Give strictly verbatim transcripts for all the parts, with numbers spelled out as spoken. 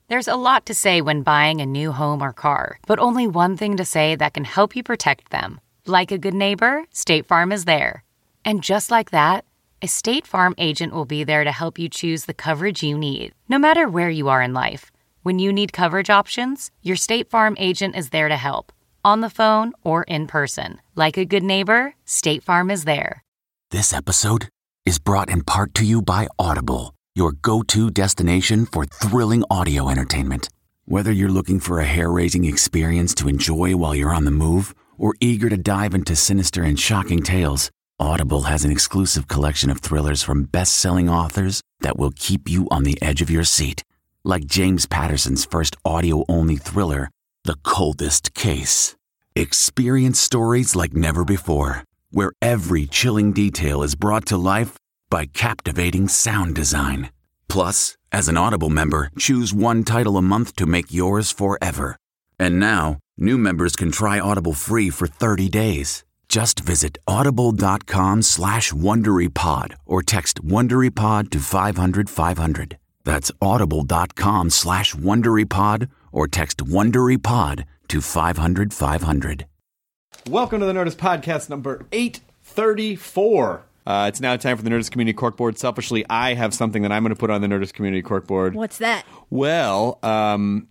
There's a lot to say when buying a new home or car, but only one thing to say that can help you protect them. Like a good neighbor, State Farm is there. And just like that, a State Farm agent will be there to help you choose the coverage you need, no matter where you are in life. When you need coverage options, your State Farm agent is there to help, on the phone or in person. Like a good neighbor, State Farm is there. This episode is brought in part to you by Audible, your go-to destination for thrilling audio entertainment. Whether you're looking for a hair-raising experience to enjoy while you're on the move or eager to dive into sinister and shocking tales, Audible has an exclusive collection of thrillers from best-selling authors that will keep you on the edge of your seat. Like James Patterson's first audio-only thriller, The Coldest Case. Experience stories like never before, where every chilling detail is brought to life by captivating sound design. Plus, as an Audible member, choose one title a month to make yours forever. And now, new members can try Audible free for thirty days. Just visit audible.com slash WonderyPod or text WonderyPod to five hundred five hundred. That's audible.com slash WonderyPod or text WonderyPod to five hundred five hundred. Welcome to the Nerdist Podcast number eight thirty-four. Uh, it's now time for the Nerdist Community Corkboard. Selfishly, I have something that I'm going to put on the Nerdist Community Corkboard. What's that? Well, um,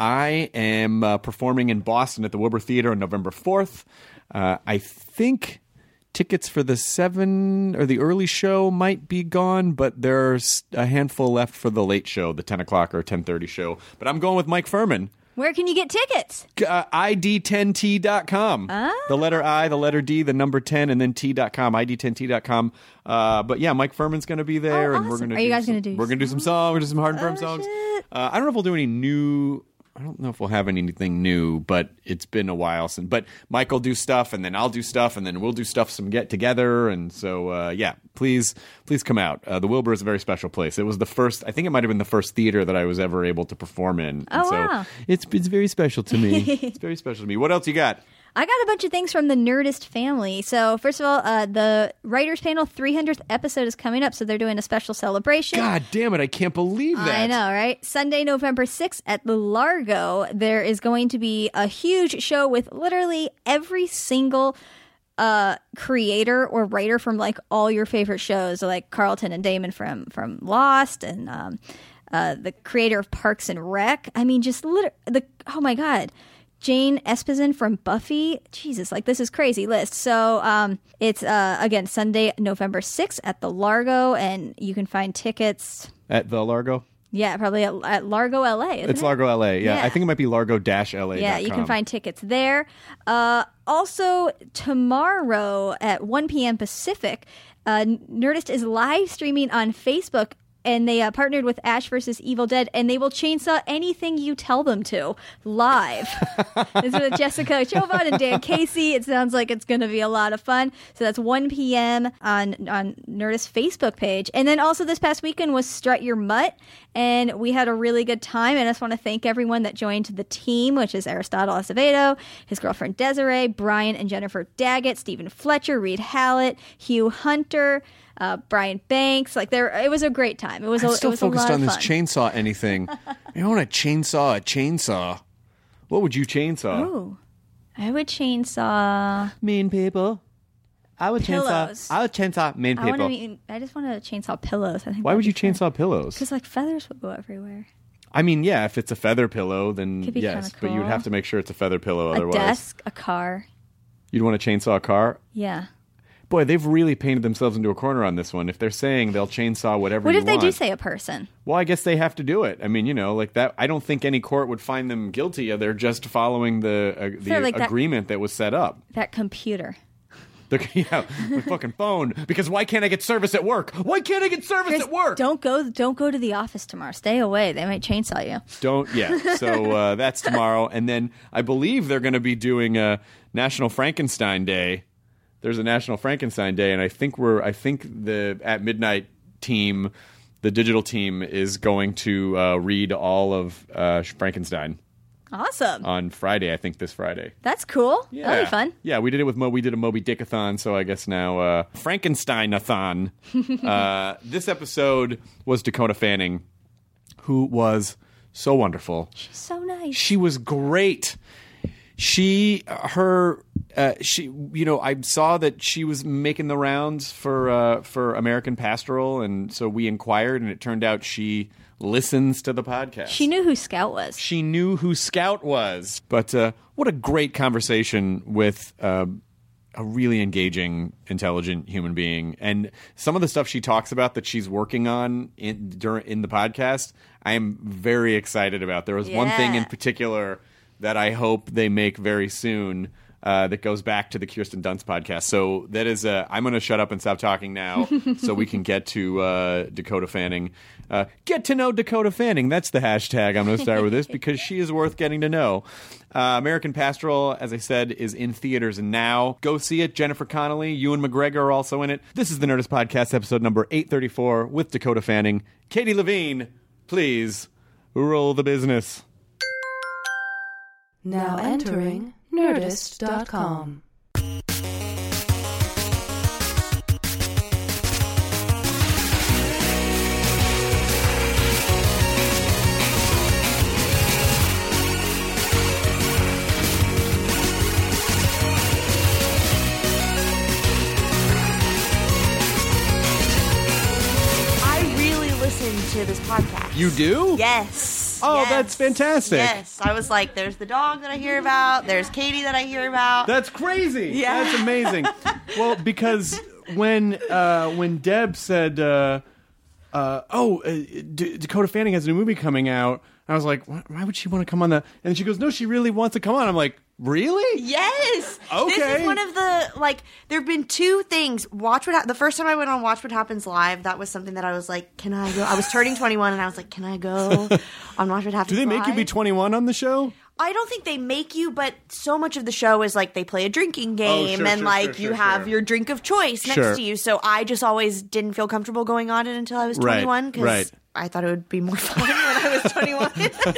I am uh, performing in Boston at the Wilbur Theater on November fourth. Uh, I think tickets for the seven or the early show might be gone, but there's a handful left for the late show, the ten o'clock or ten thirty show. But I'm going with Mike Furman. Where can you get tickets? Uh, I D ten T dot com. Ah. The letter I, the letter D, the number ten, and then T dot com. I D ten T dot com. Uh, but yeah, Mike Furman's going to be there. Oh, and we're awesome. gonna Are do you guys some, going to do We're going to do some songs. We're going to do some hard and firm Oh, songs. shit. Uh, I don't know if we'll do any new... I don't know if we'll have anything new, but it's been a while since. But Mike will do stuff, and then I'll do stuff, and then we'll do stuff some get together. And so, uh, yeah, please, please come out. Uh, the Wilbur is a very special place. It was the first, I think it might have been the first theater that I was ever able to perform in. Oh, and so wow. It's it's very special to me. It's very special to me. What else you got? I got a bunch of things from the Nerdist family. So, first of all, uh, the Writers Panel three hundredth episode is coming up, so they're doing a special celebration. God damn it, I can't believe that. I know, right? Sunday, November sixth at the Largo, there is going to be a huge show with literally every single uh, creator or writer from, like, all your favorite shows, like Carlton and Damon from, from Lost and um, uh, the creator of Parks and Rec. I mean, just literally, the oh my God. Jane Espenson from Buffy. Jesus, like, this is crazy list. So um, it's, uh, again, Sunday, November sixth at the Largo, and you can find tickets. At the Largo? Yeah, probably at, at Largo, L A. Isn't It's it? Largo, L A. Yeah, Yeah. I think it might be largo dash L A dot com. Yeah, you can find tickets there. Uh, also, tomorrow at one p.m. Pacific, uh, Nerdist is live streaming on Facebook. And they uh, partnered with Ash versus Evil Dead, and they will chainsaw anything you tell them to live. This is with Jessica Chauvin and Dan Casey. It sounds like it's going to be a lot of fun. So that's one p.m. on on Nerdist's Facebook page. And then also this past weekend was Strut Your Mutt, and we had a really good time. And I just want to thank everyone that joined the team, which is Aristotle Acevedo, his girlfriend Desiree, Brian and Jennifer Daggett, Stephen Fletcher, Reed Hallett, Hugh Hunter, Uh, Brian Banks, like there, it was a great time. It was. I'm a, still it was focused a lot on of this fun. chainsaw anything. I want to chainsaw a chainsaw. What would you chainsaw? Ooh, I would chainsaw. Mean people. I would Pillows. chainsaw. I would chainsaw mean I want people. to. Mean, I just want to chainsaw pillows. I think. Why would you chainsaw pillows? Because like feathers would go everywhere. I mean, yeah, if it's a feather pillow, then Could be yes, kinda but you'd cool. have to make sure it's a feather pillow. Otherwise, A desk, a car. you'd want to chainsaw a car. Yeah. Boy, they've really painted themselves into a corner on this one. If they're saying they'll chainsaw whatever What you if they want. do say a person? Well, I guess they have to do it. I mean, you know, like that. I don't think any court would find them guilty. They're just following the uh, the like that- agreement that was set up. That computer. The, yeah, my fucking phone. Because why can't I get service at work? Why can't I get service Chris, at work? Don't go. Don't go to the office tomorrow. Stay away. They might chainsaw you. Don't. Yeah. So uh, that's tomorrow, and then I believe they're going to be doing a National Frankenstein Day. There's a National Frankenstein Day, and I think we're. I think the At Midnight team, the digital team, is going to uh, read all of uh, Frankenstein Awesome. on Friday. I think this Friday. That's cool. Yeah. That'll be fun. Yeah, we did it with Mo. We did a Moby Dickathon, so I guess now uh, Frankenstein-a-thon. uh, this episode was Dakota Fanning, who was So wonderful. She's so nice. She was great. She, her, uh, she, you know, I saw that she was making the rounds for uh, for American Pastoral, and so we inquired, and it turned out she listens to the podcast. She knew who Scout was. She knew who Scout was. But uh, what a great conversation with uh, a really engaging, intelligent human being. And some of the stuff she talks about that she's working on in during in the podcast, I am very excited about. There was Yeah. one thing in particular that I hope they make very soon uh, that goes back to the Kirsten Dunst podcast. So that is, uh, I'm going to shut up and stop talking now so we can get to uh, Dakota Fanning. Uh, get to know Dakota Fanning. That's the hashtag I'm going to start with this because she is worth getting to know. Uh, American Pastoral, as I said, is in theaters now. Go see it. Jennifer Connelly, Ewan McGregor are also in it. This is the Nerdist Podcast, episode number eight thirty-four with Dakota Fanning. Katie Levine, please roll the business. Now entering Nerdist dot com. I really listen to this podcast. You do? Yes. Oh, yes, that's fantastic. Yes. I was like, there's the dog that I hear about. There's Katie that I hear about. That's crazy. Yeah. That's amazing. Well, because when uh, when Deb said, uh, uh, "Oh, uh, D- Dakota Fanning has a new movie coming out," I was like, "Why why would she want to come on that?" And she goes, "No, she really wants to come on." I'm like, "Really?" Yes. Okay. This is one of the, like, there have been two things. Watch What ha- The first time I went on Watch What Happens Live, that was something that I was like, can I go? I was turning twenty-one and I was like, can I go on Watch What Happens Do they make you be Live? twenty-one on the show? I don't think they make you, but so much of the show is like they play a drinking game sure, and sure, like sure, you sure, have sure. your drink of choice next Sure. to you. So I just always didn't feel comfortable going on it until I was Right, twenty-one because right. I thought it would be more fun when I was twenty-one.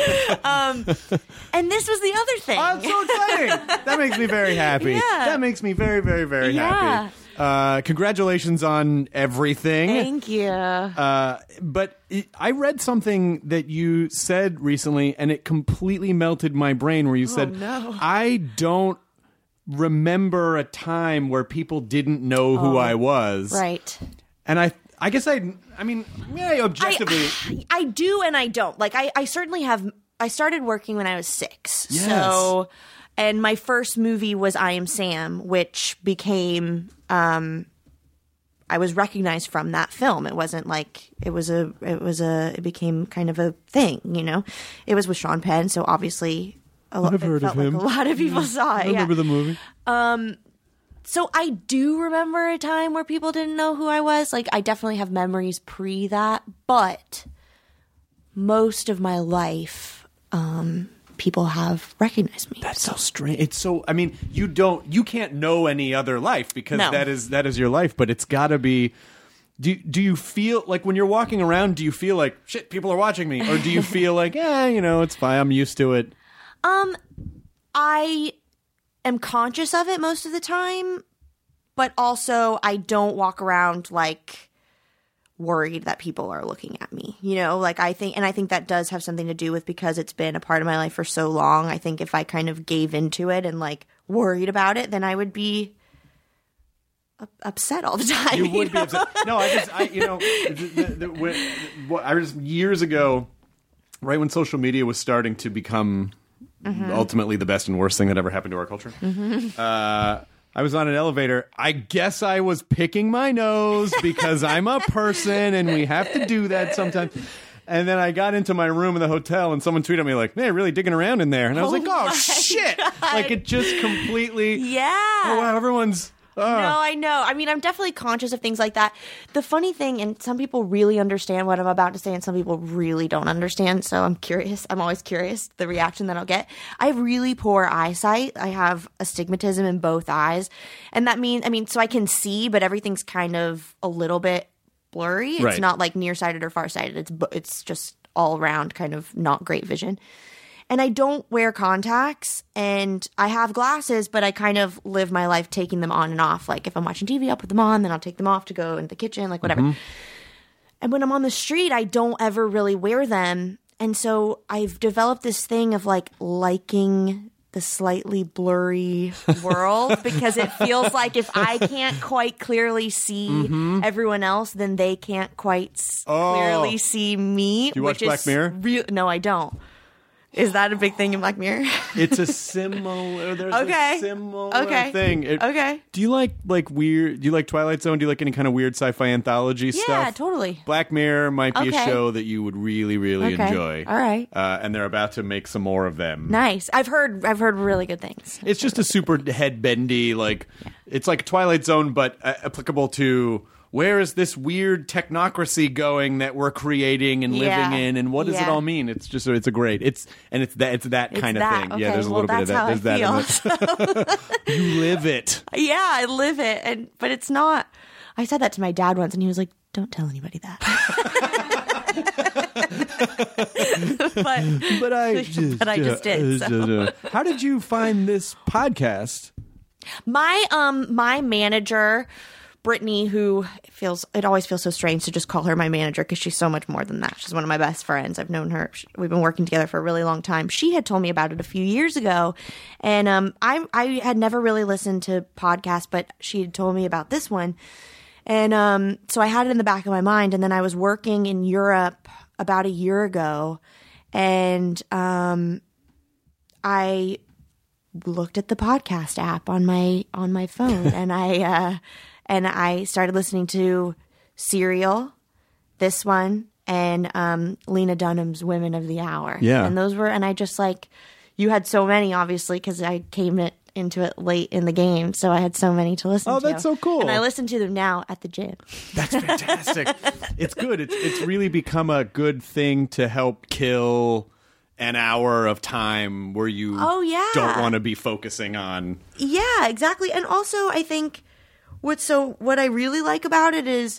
um, and this was the other thing. Oh, it's so exciting. That makes me very happy. Yeah. That makes me very, very, very Yeah. happy. Uh, congratulations on everything. Thank you. Uh, but it, I read something that you said recently, and it completely melted my brain. Where you said, no. "I don't remember a time where people didn't know who I was." Right. And I, I guess I, I mean, yeah, objectively, I, I do and I don't. Like, I, I certainly have. I started working when I was six. Yes. So, and my first movie was I Am Sam, which became. Um, I was recognized from that film. It wasn't like it was a. It was a. It became kind of a thing. You know, it was with Sean Penn, so obviously, a lot. I've heard it of felt him. Like a lot of people saw it. I remember yeah. the movie. So I do remember a time where people didn't know who I was. Like, I definitely have memories pre that, but most of my life, um, people have recognized me. That's so strange. It's so. I mean, you don't. You can't know any other life because No. that is that is your life. But it's got to be. Do Do you feel like when you're walking around? Do you feel like shit? People are watching me, or do you feel like, yeah, you know, it's fine. I'm used to it. Um, I am conscious of it most of the time, but also I don't walk around like worried that people are looking at me. You know, like I think, and I think that does have something to do with because it's been a part of my life for so long. I think if I kind of gave into it and like worried about it, then I would be u- upset all the time. You would be know? upset. No, I just, I, you know, the, the, the, when, what, I was years ago, right when social media was starting to become ultimately the best and worst thing that ever happened to our culture. Uh, I was on an elevator. I guess I was picking my nose because I'm a person and we have to do that sometimes. And then I got into my room in the hotel and someone tweeted me like, man, really digging around in there. And I was Oh like, oh, my shit. God. Like it just completely. Yeah. Oh, wow, everyone's. No, I know. I mean, I'm definitely conscious of things like that. The funny thing, and some people really understand what I'm about to say, and some people really don't understand. So I'm curious. I'm always curious the reaction that I'll get. I have really poor eyesight. I have astigmatism in both eyes, and that means, I mean, so I can see, but everything's kind of a little bit blurry. It's Right. not like nearsighted or farsighted. It's bu- it's just all around kind of not great vision. And I don't wear contacts, and I have glasses, but I kind of live my life taking them on and off. Like if I'm watching T V, I'll put them on, then I'll take them off to go into the kitchen, like whatever. And when I'm on the street, I don't ever really wear them. and so I've developed this thing of like liking the slightly blurry world because it feels like if I can't quite clearly see mm-hmm. everyone else, then they can't quite s- oh. clearly see me. Do you watch which Black is Mirror? Re- no, I don't. Is that a big thing in Black Mirror? It's a similar. There's okay. a similar okay. thing. It, okay. Do you like like weird? Do you like Twilight Zone? Do you like any kind of weird sci-fi anthology yeah, stuff? Yeah, totally. Black Mirror might be okay. a show that you would really, really okay. enjoy. All right. Uh, and they're about to make some more of them. Nice. I've heard. I've heard really good things. It's just a super head bendy. Like yeah. it's like Twilight Zone, but uh, applicable to. Where is this weird technocracy going that we're creating and yeah. living in, and what does yeah. it all mean? It's just it's a great it's and it's that it's that it's kind that. of thing. Okay. Yeah, there's a well, little bit of that. There's that in it. You live it. Yeah, I live it, and but it's not. I said that to my dad once, and he was like, "Don't tell anybody that." but but I just, but I just did. So. How did you find this podcast? My um my manager. Brittany, who feels it always feels so strange to just call her my manager because she's so much more than that. She's one of my best friends. I've known her. We've been working together for a really long time. She had told me about it a few years ago, and um, I I had never really listened to podcasts, but she had told me about this one, and um, so I had it in the back of my mind. And then I was working in Europe about a year ago, and um, I looked at the podcast app on my on my phone, and I. Uh, And I started listening to Serial, this one, and um, Lena Dunham's Women of the Hour. Yeah. And those were, and I just like, you had so many, obviously, because I came it, into it late in the game. So I had so many to listen oh, to. Oh, that's so cool. And I listen to them now at the gym. That's fantastic. It's good. It's, it's really become a good thing to help kill an hour of time where you oh, yeah. don't want to be focusing on. Yeah, exactly. And also, I think... What so what I really like about it is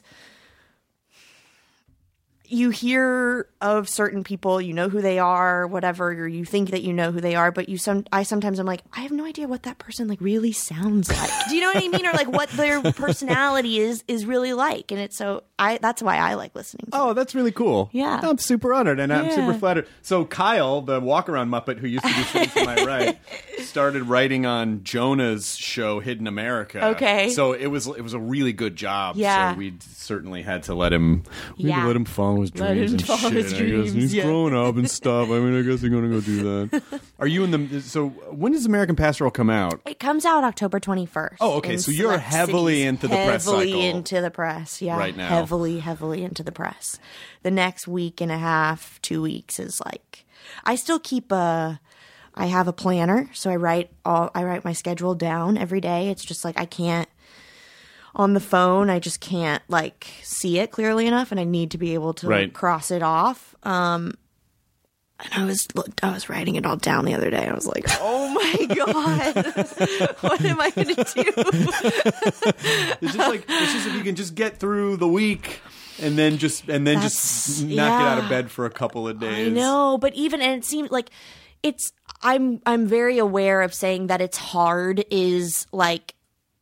you hear of certain people, you know who they are, whatever, or you think that you know who they are, but you some I sometimes I'm like, I have no idea what that person like really sounds like. Do you know what I mean? Or like what their personality is is really like. And it's so I that's why I like listening to Oh, it. that's really cool. Yeah. I'm super honored and I'm Yeah. super flattered. So Kyle, the walk around Muppet who used to be sitting to my right, started writing on Jonah's show Hidden America. Okay. So it was it was a really good job. Yeah. So we certainly had to let him we had Yeah. to let him follow his Let dreams him and follow shit. his I guess. dreams, He's yeah. growing up and stuff. I mean, I guess he's gonna go do that. Are you in the so when does American Pastoral come out? It comes out October twenty-first. Oh, okay. in So you're select heavily cities. into the press Heavily cycle into the press, yeah. right now. Heavily, heavily into the press. The next week and a half, two weeks is like... I still keep a... I have a planner, so I write all. I write my schedule down every day. It's just like I can't... On the phone, I just can't, like, see it clearly enough, and I need to be able to Right. like, cross it off. Um... And I was I was writing it all down the other day. I was like, "Oh my god, what am I going to do?" It's just like it's just if you can just get through the week and then just and then That's- just not yeah. get out of bed for a couple of days. I know, but even and it seems like it's. I'm I'm very aware of saying that it's hard is like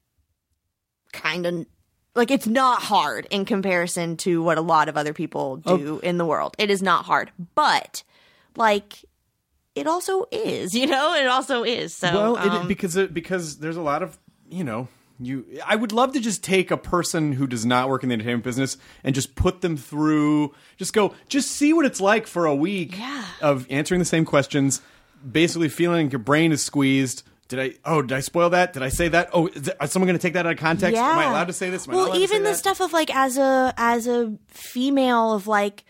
kind of like it's not hard in comparison to what a lot of other people do in the world. It is not hard, but like it also is, you know, it also is. So Well, it, um, because it, because there's a lot of you know you. I would love to just take a person who does not work in the entertainment business and just put them through. Just go, just see what it's like for a week Yeah. of answering the same questions, basically feeling like your brain is squeezed. Did I? Oh, did I spoil that? Did I say that? Oh, is, is someone going to take that out of context? yeah. Am I allowed to say this? Am I not well, allowed to even say the that? stuff of like as a as a female of like.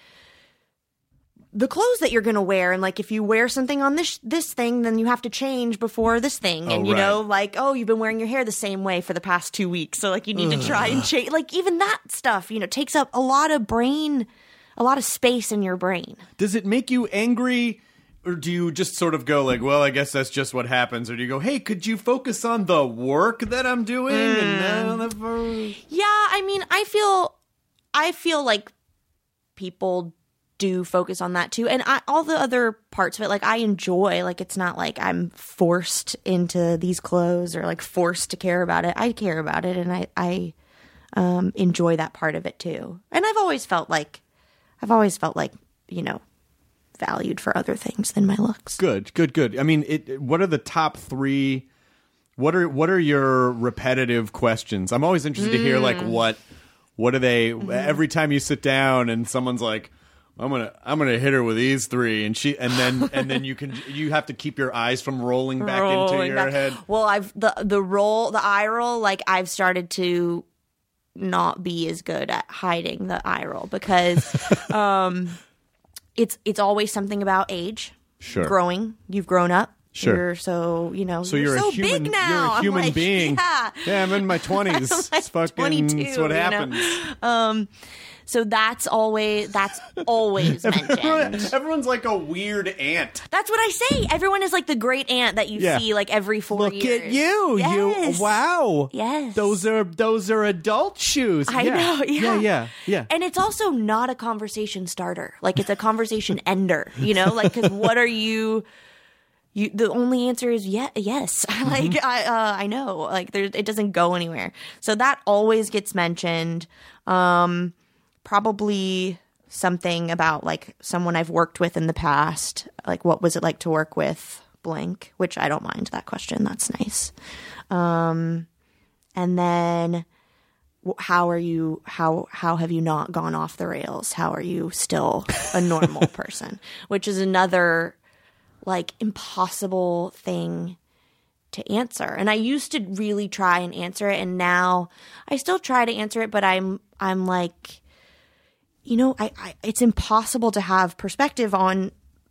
The clothes that you're going to wear, and like if you wear something on this this thing, then you have to change before this thing, and Oh, you know, right. like oh, you've been wearing your hair the same way for the past two weeks, so like you need to try and change. Like even that stuff, you know, takes up a lot of brain, a lot of space in your brain. Does it make you angry, or do you just sort of go like, well, I guess that's just what happens, or do you go, hey, could you focus on the work that I'm doing? And now Yeah, I mean, I feel, I feel like people do focus on that too, and I, all the other parts of it, like I enjoy. Like it's not like I'm forced into these clothes or like forced to care about it. I care about it, and I I um, enjoy that part of it too. And I've always felt like, I've always felt like you know, valued for other things than my looks. Good, good, good. I mean, it, what are the top three? What are what are your repetitive questions? I'm always interested mm. to hear like what what are they mm-hmm. every time you sit down and someone's like, I'm gonna I'm gonna hit her with these three, and she and then and then you can you have to keep your eyes from rolling back rolling into your back. head. Well, I've the the roll the eye roll like I've started to not be as good at hiding the eye roll because um, it's it's always something about age, sure, growing. You've grown up. Sure. You're so, you know, so you're, you're so a human, big now. You're a human like, being. Yeah. yeah, I'm in my twenties. like it's fucking twenty-two, it's what happens. You know? Um, so that's always that's always mentioned. Everyone, everyone's like a weird aunt. That's what I say. Everyone is like the great aunt that you yeah. see like every four Look years. Look at you. Yes. You wow. Yes. Those are those are adult shoes. I yeah. know. Yeah. yeah. Yeah. Yeah. And it's also not a conversation starter. Like it's a conversation ender, you know? Like cuz what are you You, the only answer is yeah, yes. like Mm-hmm. I, uh, I know. Like there, it doesn't go anywhere. So that always gets mentioned. Um, probably something about like someone I've worked with in the past. Like what was it like to work with blank? Which I don't mind that question. That's nice. Um, and then how are you? How how have you not gone off the rails? How are you still a normal person? Which is another like impossible thing to answer. And I used to really try and answer it, and now I still try to answer it, but I'm I'm like, you know, I, I it's impossible to have perspective on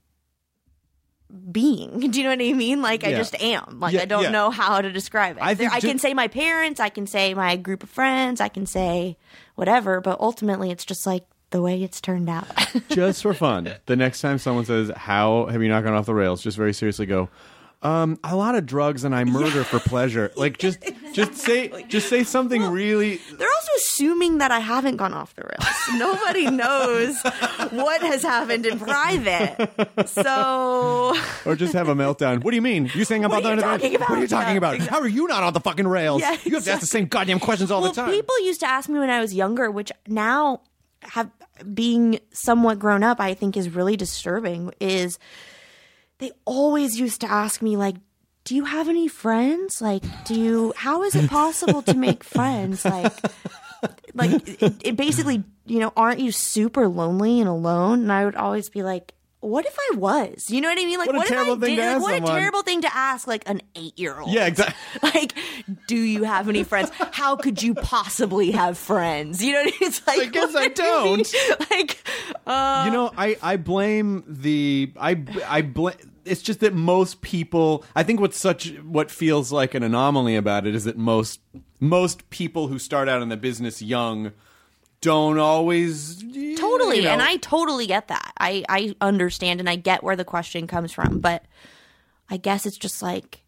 being. Do you know what I mean? Like yeah. I just am. Like yeah, I don't yeah. know how to describe it. I, there, I just, can say my parents, I can say my group of friends, I can say whatever, but ultimately it's just like the way it's turned out. Just for fun, the next time someone says, how have you not gone off the rails, just very seriously go, um, a lot of drugs and I murder yeah. for pleasure. Like just exactly. just say just say something well, really. They're also assuming that I haven't gone off the rails. Nobody knows what has happened in private. So or just have a meltdown. What do you mean? You saying about what are you talking about? What are you talking yeah, about? exactly. How are you not on the fucking rails? Yeah, you have to ask the same goddamn questions all well, the time. People used to ask me when I was younger, which now have being somewhat grown up, I think is really disturbing, is they always used to ask me like, do you have any friends? Like, do you, how is it possible to make friends? Like, like it, it basically, you know, aren't you super lonely and alone? And I would always be like, what if I was? You know what I mean? Like, what a what terrible if I thing did? to ask What someone. a terrible thing to ask, like an eight-year-old. Yeah, exactly. Like, do you have any friends? How could you possibly have friends? You know what I mean? It's like, I guess I don't. Like, uh, you know, I, I blame the I I blame. It's just that most people. I think what's such what feels like an anomaly about it is that most most people who start out in the business young don't always totally you know. And I totally get that. I I understand and I get where the question comes from, but I guess it's just like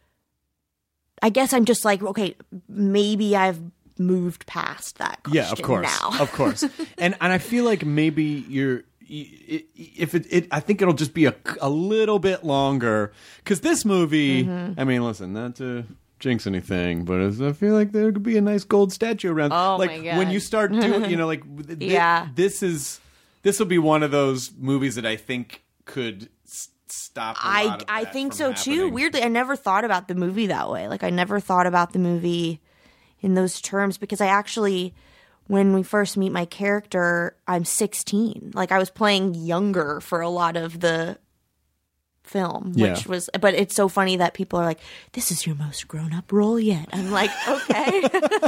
I guess I'm just like, okay, maybe I've moved past that question yeah of course now. Of course and and I feel like maybe you're if it, it I think it'll just be a, a little bit longer because this movie mm-hmm. I mean listen not to jinx anything, but I feel like there could be a nice gold statue around. Oh like my God. when you start doing, you know, like th- yeah. this is this will be one of those movies that I think could s- stop. A I lot of I that think from so happening. too. Weirdly, I never thought about the movie that way. Like I never thought about the movie in those terms because I actually, when we first meet my character, I'm sixteen. Like I was playing younger for a lot of the film, which Yeah. was, but it's so funny that people are like, this is your most grown up role yet. I'm like, okay.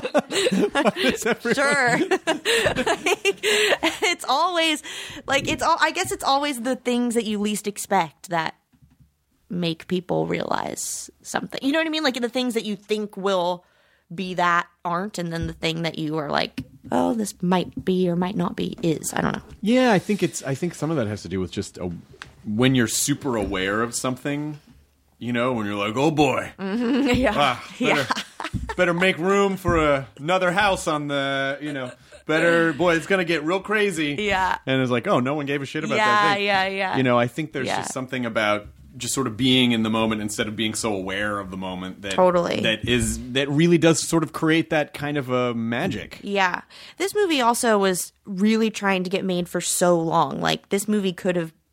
Sure. Like, it's always like, it's all, I guess it's always the things that you least expect that make people realize something. You know what I mean? Like the things that you think will be that aren't, and then the thing that you are like, oh, this might be or might not be is. I don't know. Yeah, I think it's. I think some of that has to do with just a, when you're super aware of something, you know, when you're like, oh boy, mm-hmm. yeah, ah, better, yeah. better make room for a, another house on the, you know, better, boy, it's gonna get real crazy. Yeah, and it's like, oh, no one gave a shit about yeah, that thing. Yeah, yeah, yeah. You know, I think there's yeah. just something about just sort of being in the moment instead of being so aware of the moment that totally that is that really does sort of create that kind of a magic. Yeah. This movie also was really trying to get made for so long. Like this movie could have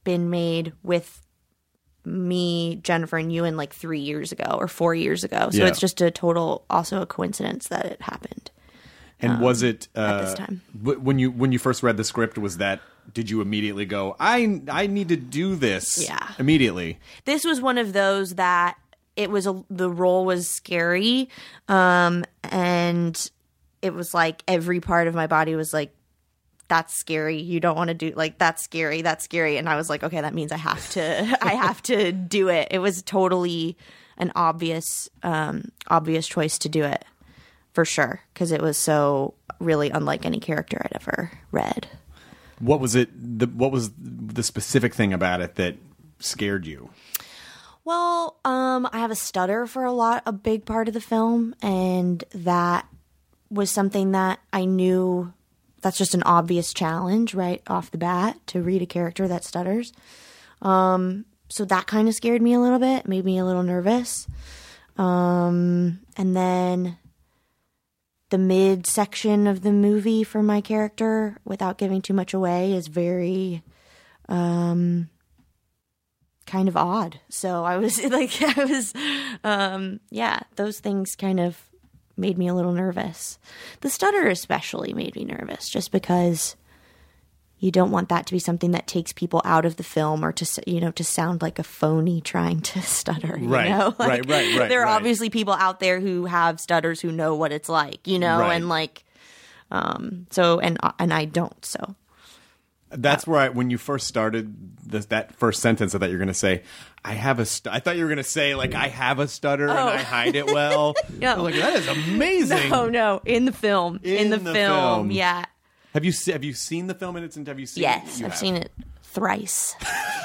been made with me, Jennifer, and Ewan like three years ago or four years ago. So Yeah. it's just a total, also a coincidence that it happened. And um, was it uh, at this time. w- when you when you first read the script? Was that did you immediately go, I I need to do this? Yeah. Immediately. This was one of those that it was a, the role was scary, um, and it was like every part of my body was like, that's scary. You don't want to do like that's scary. That's scary. And I was like, okay, that means I have to. I have to do it. It was totally an obvious, um, obvious choice to do it for sure because it was so really unlike any character I'd ever read. What was it? The, what was the specific thing about it that scared you? Well, um, I have a stutter for a lot, a big part of the film, and that was something that I knew. That's just an obvious challenge right off the bat to read a character that stutters. Um, so that kind of scared me a little bit, made me a little nervous. Um, and then the mid section of the movie for my character, without giving too much away, is very um, kind of odd. So I was like, I was, um, yeah, those things kind of made me a little nervous. The stutter especially made me nervous just because you don't want that to be something that takes people out of the film or to, you know, to sound like a phony trying to stutter, you Right, know? Like, right, right, right, there are right. obviously people out there who have stutters who know what it's like, you know, Right. and like, um, so, and, and I don't, so. That's where I, when you first started this, that first sentence, I thought you were going to say, I have a stu-. I thought you were going to say, like, I have a stutter and I hide it well. No. I'm like, that is amazing. No, no, in the film, in, In the, the film, film. yeah. Have you se- have you seen the film in its have you seen Yes, it? You I've have. seen it thrice.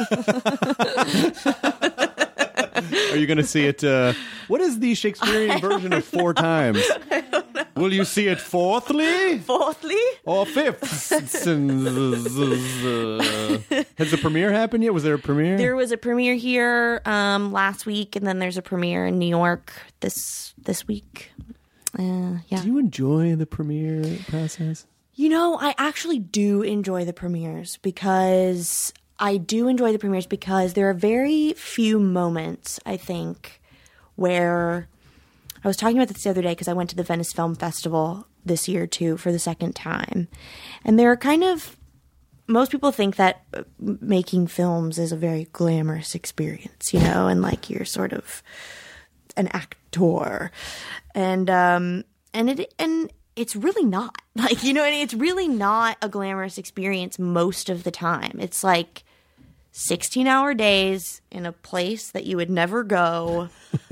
Are you going to see it? Uh, what is the Shakespearean version of four times? Will you see it fourthly Fourthly? or fifth? Has the premiere happened yet? Was there a premiere? There was a premiere here um, last week, and then there's a premiere in New York this this week. Uh, yeah. Do you enjoy the premiere process? You know, I actually do enjoy the premieres because I do enjoy the premieres because there are very few moments, I think, where I was talking about this the other day because I went to the Venice Film Festival this year too for the second time. And there are kind of, most people think that making films is a very glamorous experience, you know, and like you're sort of an actor. And, um, and it, and it's really not. Like, you know, and it's really not a glamorous experience most of the time. It's like sixteen hour days in a place that you would never go.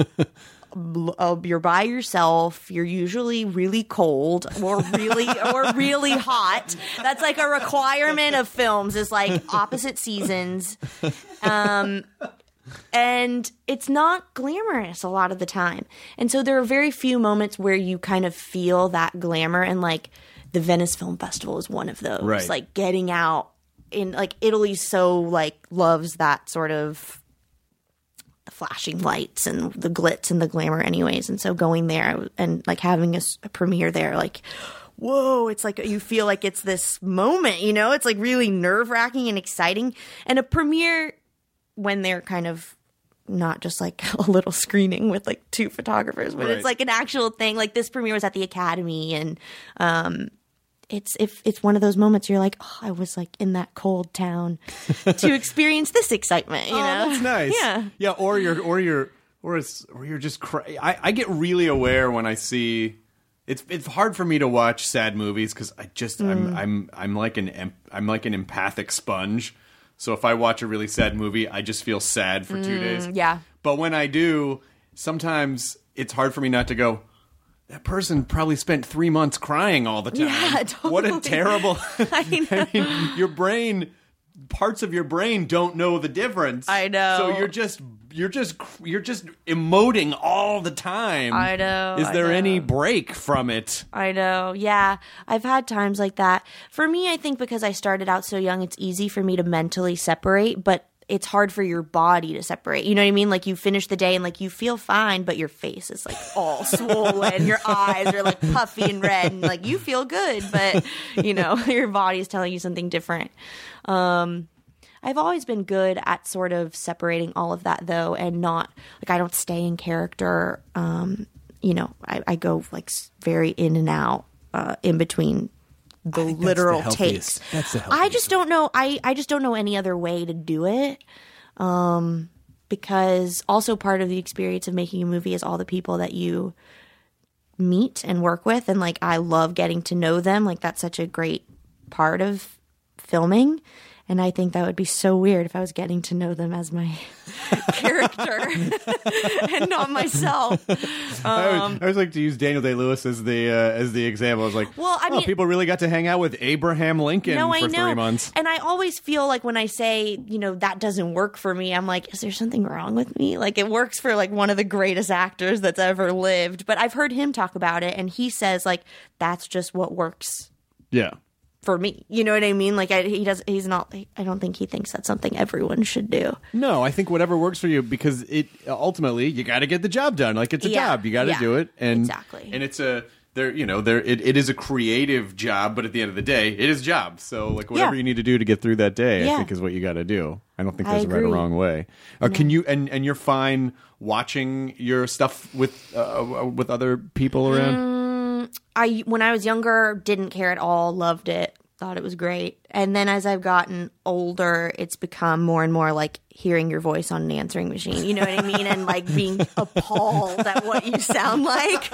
Uh, you're by yourself. You're usually really cold or really or really hot. That's like a requirement of films is like opposite seasons. Um And it's not glamorous a lot of the time. And so there are very few moments where you kind of feel that glamour. And like the Venice Film Festival is one of those. Right. Like getting out in like Italy so like loves that sort of the flashing lights and the glitz and the glamour anyways. And so going there and like having a, a premiere there, like, whoa, it's like you feel like it's this moment, you know, it's like really nerve wracking and exciting. And a premiere, when they're kind of not just like a little screening with like two photographers, but Right. it's like an actual thing. Like this premiere was at the Academy, and um, it's if it's one of those moments you're like, oh, I was like in that cold town to experience this excitement. You Oh, know, that's nice. Yeah, yeah. Or you're, or you're, or it's, or you're just. Cra- I, I get really aware when I see. It's it's hard for me to watch sad movies because I just Mm. I'm I'm I'm like an em- I'm like an empathic sponge. So if I watch a really sad movie, I just feel sad for two days. yeah. But when I do, sometimes it's hard for me not to go, that person probably spent three months crying all the time. Yeah, What a totally. terrible. I know. I mean, your brain, parts of your brain don't know the difference. I know. So you're just, you're just, you're just emoting all the time. I know, Is I there any know. break from it? I know. Yeah. I've had times like that. For me, I think because I started out so young, it's easy for me to mentally separate, but it's hard for your body to separate. You know what I mean? Like you finish the day and like you feel fine, but your face is like all swollen. Your eyes are like puffy and red and like you feel good, but you know, your body is telling you something different. Um, I've always been good at sort of separating all of that though, and not like I don't stay in character. Um, you know, I, I go like s- very in and out uh, in between the literal that's the takes. That's the I just don't know. I, I just don't know any other way to do it. Um, because also part of the experience of making a movie is all the people that you meet and work with. And like, I love getting to know them. Like that's such a great part of filming. And I think that would be so weird if I was getting to know them as my character and not myself. I, Um, always, I always like to use Daniel Day-Lewis as the uh, as the example. I was like, Well, I oh, mean- people really got to hang out with Abraham Lincoln No, for I know. three months. And I always feel like when I say, you know, that doesn't work for me, I'm like, is there something wrong with me? Like it works for like one of the greatest actors that's ever lived. But I've heard him talk about it and he says like, that's just what works Yeah. for me. You know what I mean? Like I, he does, he's not, I don't think he thinks that's something everyone should do. No, I think whatever works for you, because it ultimately you got to get the job done. Like it's a Yeah, job, you got to yeah, do it, and exactly. And it's a there, you know, there it, it is a creative job, but at the end of the day, it is a job. So like whatever Yeah. you need to do to get through that day, I Yeah. think is what you got to do. I don't think I there's a right or agree. wrong way. Or can you and and you're fine watching your stuff with uh, with other people around? I, when I was younger, didn't care at all, loved it, thought it was great. And then as I've gotten older, it's become more and more like hearing your voice on an answering machine. You know what I mean? And like being appalled at what you sound like.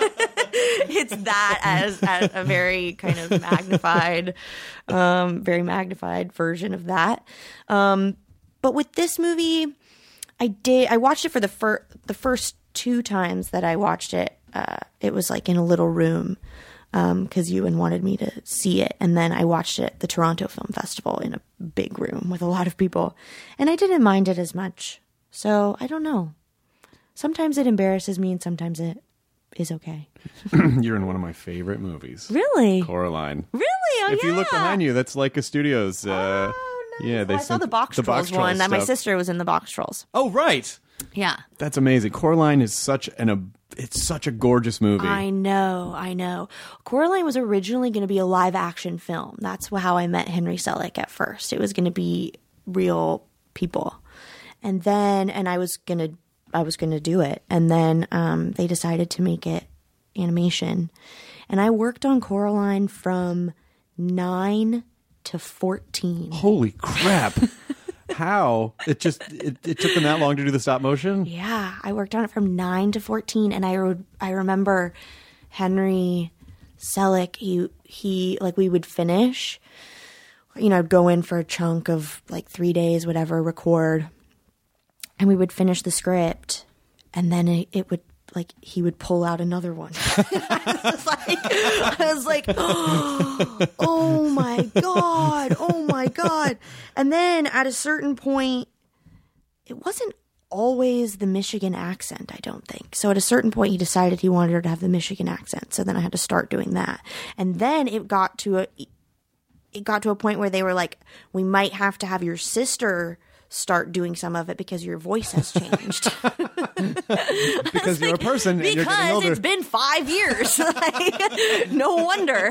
It's that as, as a very kind of magnified, um, very magnified version of that. Um, but with this movie, I did, I watched it for the, fir- the first two times that I watched it. Uh, it was like in a little room. Because um, Ewan wanted me to see it. And then I watched it at the Toronto Film Festival in a big room with a lot of people. And I didn't mind it as much. So I don't know. Sometimes it embarrasses me and sometimes it is okay. You're in one of my favorite movies, Really? Coraline. Really? Oh, If yeah. you look behind you, that's Leica Studios. Uh, Oh, nice. Yeah, they Well, I saw sent the Box the Trolls Box one. That my stuff. sister was in the Box Trolls. Oh, right. Yeah. That's amazing. Coraline is such an a, it's such a gorgeous movie. I know, I know. Coraline was originally going to be a live action film. That's how I met Henry Selick at first. It was going to be real people. And then, and I was going to, I was going to do it. And then um, they decided to make it animation. And I worked on Coraline from nine to fourteen. Holy crap. How? It just it, it took them that long to do the stop motion? Yeah, I worked on it from nine to fourteen, and I re- I remember Henry Selick. He he like we would finish. You know, I'd go in for a chunk of like three days, whatever, record, and we would finish the script, and then it, it would like he would pull out another one. I was like, I was like, oh my god, oh my god, and then at a certain point, it wasn't always the Michigan accent, I don't think. So at a certain point, he decided he wanted her to have the Michigan accent. So then I had to start doing that, and then it got to a it got to a point where they were like, we might have to have your sister start doing some of it because your voice has changed. Because you're a person and you're getting Because older. it's been five years. Like, no wonder.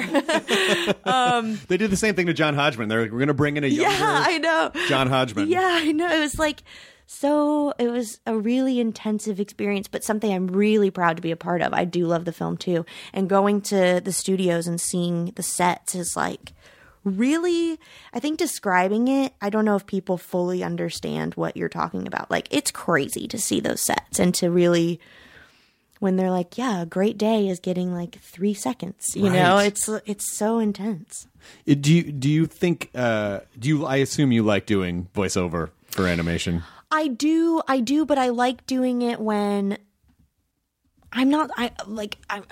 They did the same thing to John Hodgman. They're like, we're going to bring in a younger Yeah, I know. John Hodgman. Yeah, I know. It was like, so it was a really intensive experience, but something I'm really proud to be a part of. I do love the film too. And going to the studios and seeing the sets is like, really, I think describing it, I don't know if people fully understand what you're talking about. Like, it's crazy to see those sets and to really, when they're like, yeah, a great day is getting like three seconds, you know, Right. it's it's so intense. It- do you do you think uh, do you I assume you like doing voiceover for animation? I do, I do, but I like doing it when I'm not, I like, I'm,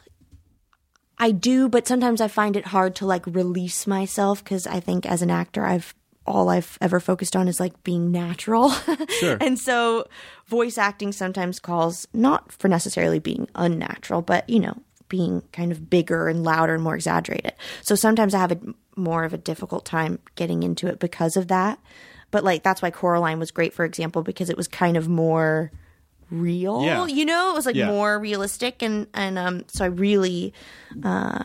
I do, but sometimes I find it hard to like release myself because I think as an actor, I've, all I've ever focused on is like being natural. Sure. And so voice acting sometimes calls not for necessarily being unnatural, but you know, being kind of bigger and louder and more exaggerated. So sometimes I have a more of a difficult time getting into it because of that. But like that's why Coraline was great, for example, because it was kind of more real. Yeah. You know, it was like Yeah. more realistic, and and um, so I really, uh,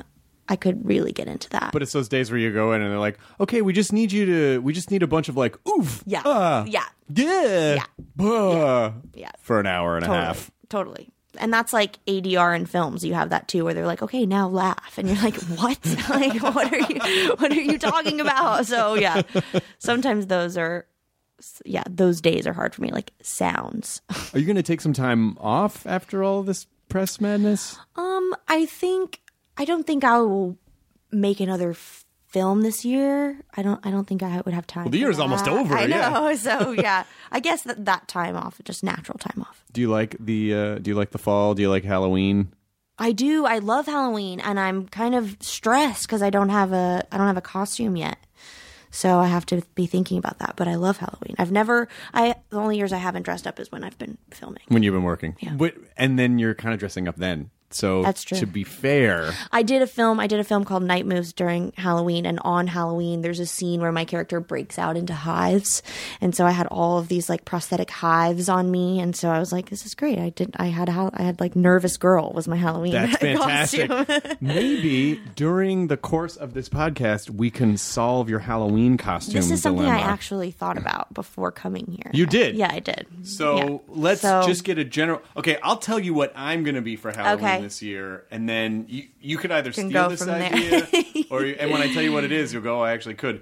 I could really get into that. But it's those days where you go in and they're like, okay, we just need you to, we just need a bunch of like, oof, Yeah. ah, Yeah. yeah, Yeah. bah, Yeah. for an hour and totally, a half. Totally. And that's like A D R in films. You have that too, where they're like, "Okay, now laugh," and you're like, "What? Like, what are you? What are you talking about?" So yeah, sometimes those are, yeah, those days are hard for me. Like sounds. Are you going to take some time off after all this press madness? Um, I think I don't think I will make another f- film this year. I don't. I don't think I would have time. Well, the for year's almost that. over, I yeah. know. So yeah, I guess that that time off, just natural time off. Do you like the, uh, do you like the fall? Do you like Halloween? I do. I love Halloween, and I'm kind of stressed because I don't have a I don't have a costume yet. So I have to be thinking about that. But I love Halloween. I've never. I the only years I haven't dressed up is when I've been filming. When you've been working, Yeah. But, and then you're kind of dressing up then. So That's true. to be fair, I did a film. I did a film called Night Moves during Halloween, and on Halloween, there's a scene where my character breaks out into hives, and so I had all of these like prosthetic hives on me, and so I was like, "This is great." I did. I had. A, I had like Nervous Girl was my Halloween. that's fantastic. costume. Maybe during the course of this podcast, we can solve your Halloween costume This is something dilemma. I actually thought about before coming here. You did? Yeah, I did. So Yeah. let's So- just get a general. Okay, I'll tell you what I'm going to be for Halloween Okay. this year, and then you you could either Can steal go this from there. idea, or you, and when I tell you what it is, you'll go, "Oh, I actually could."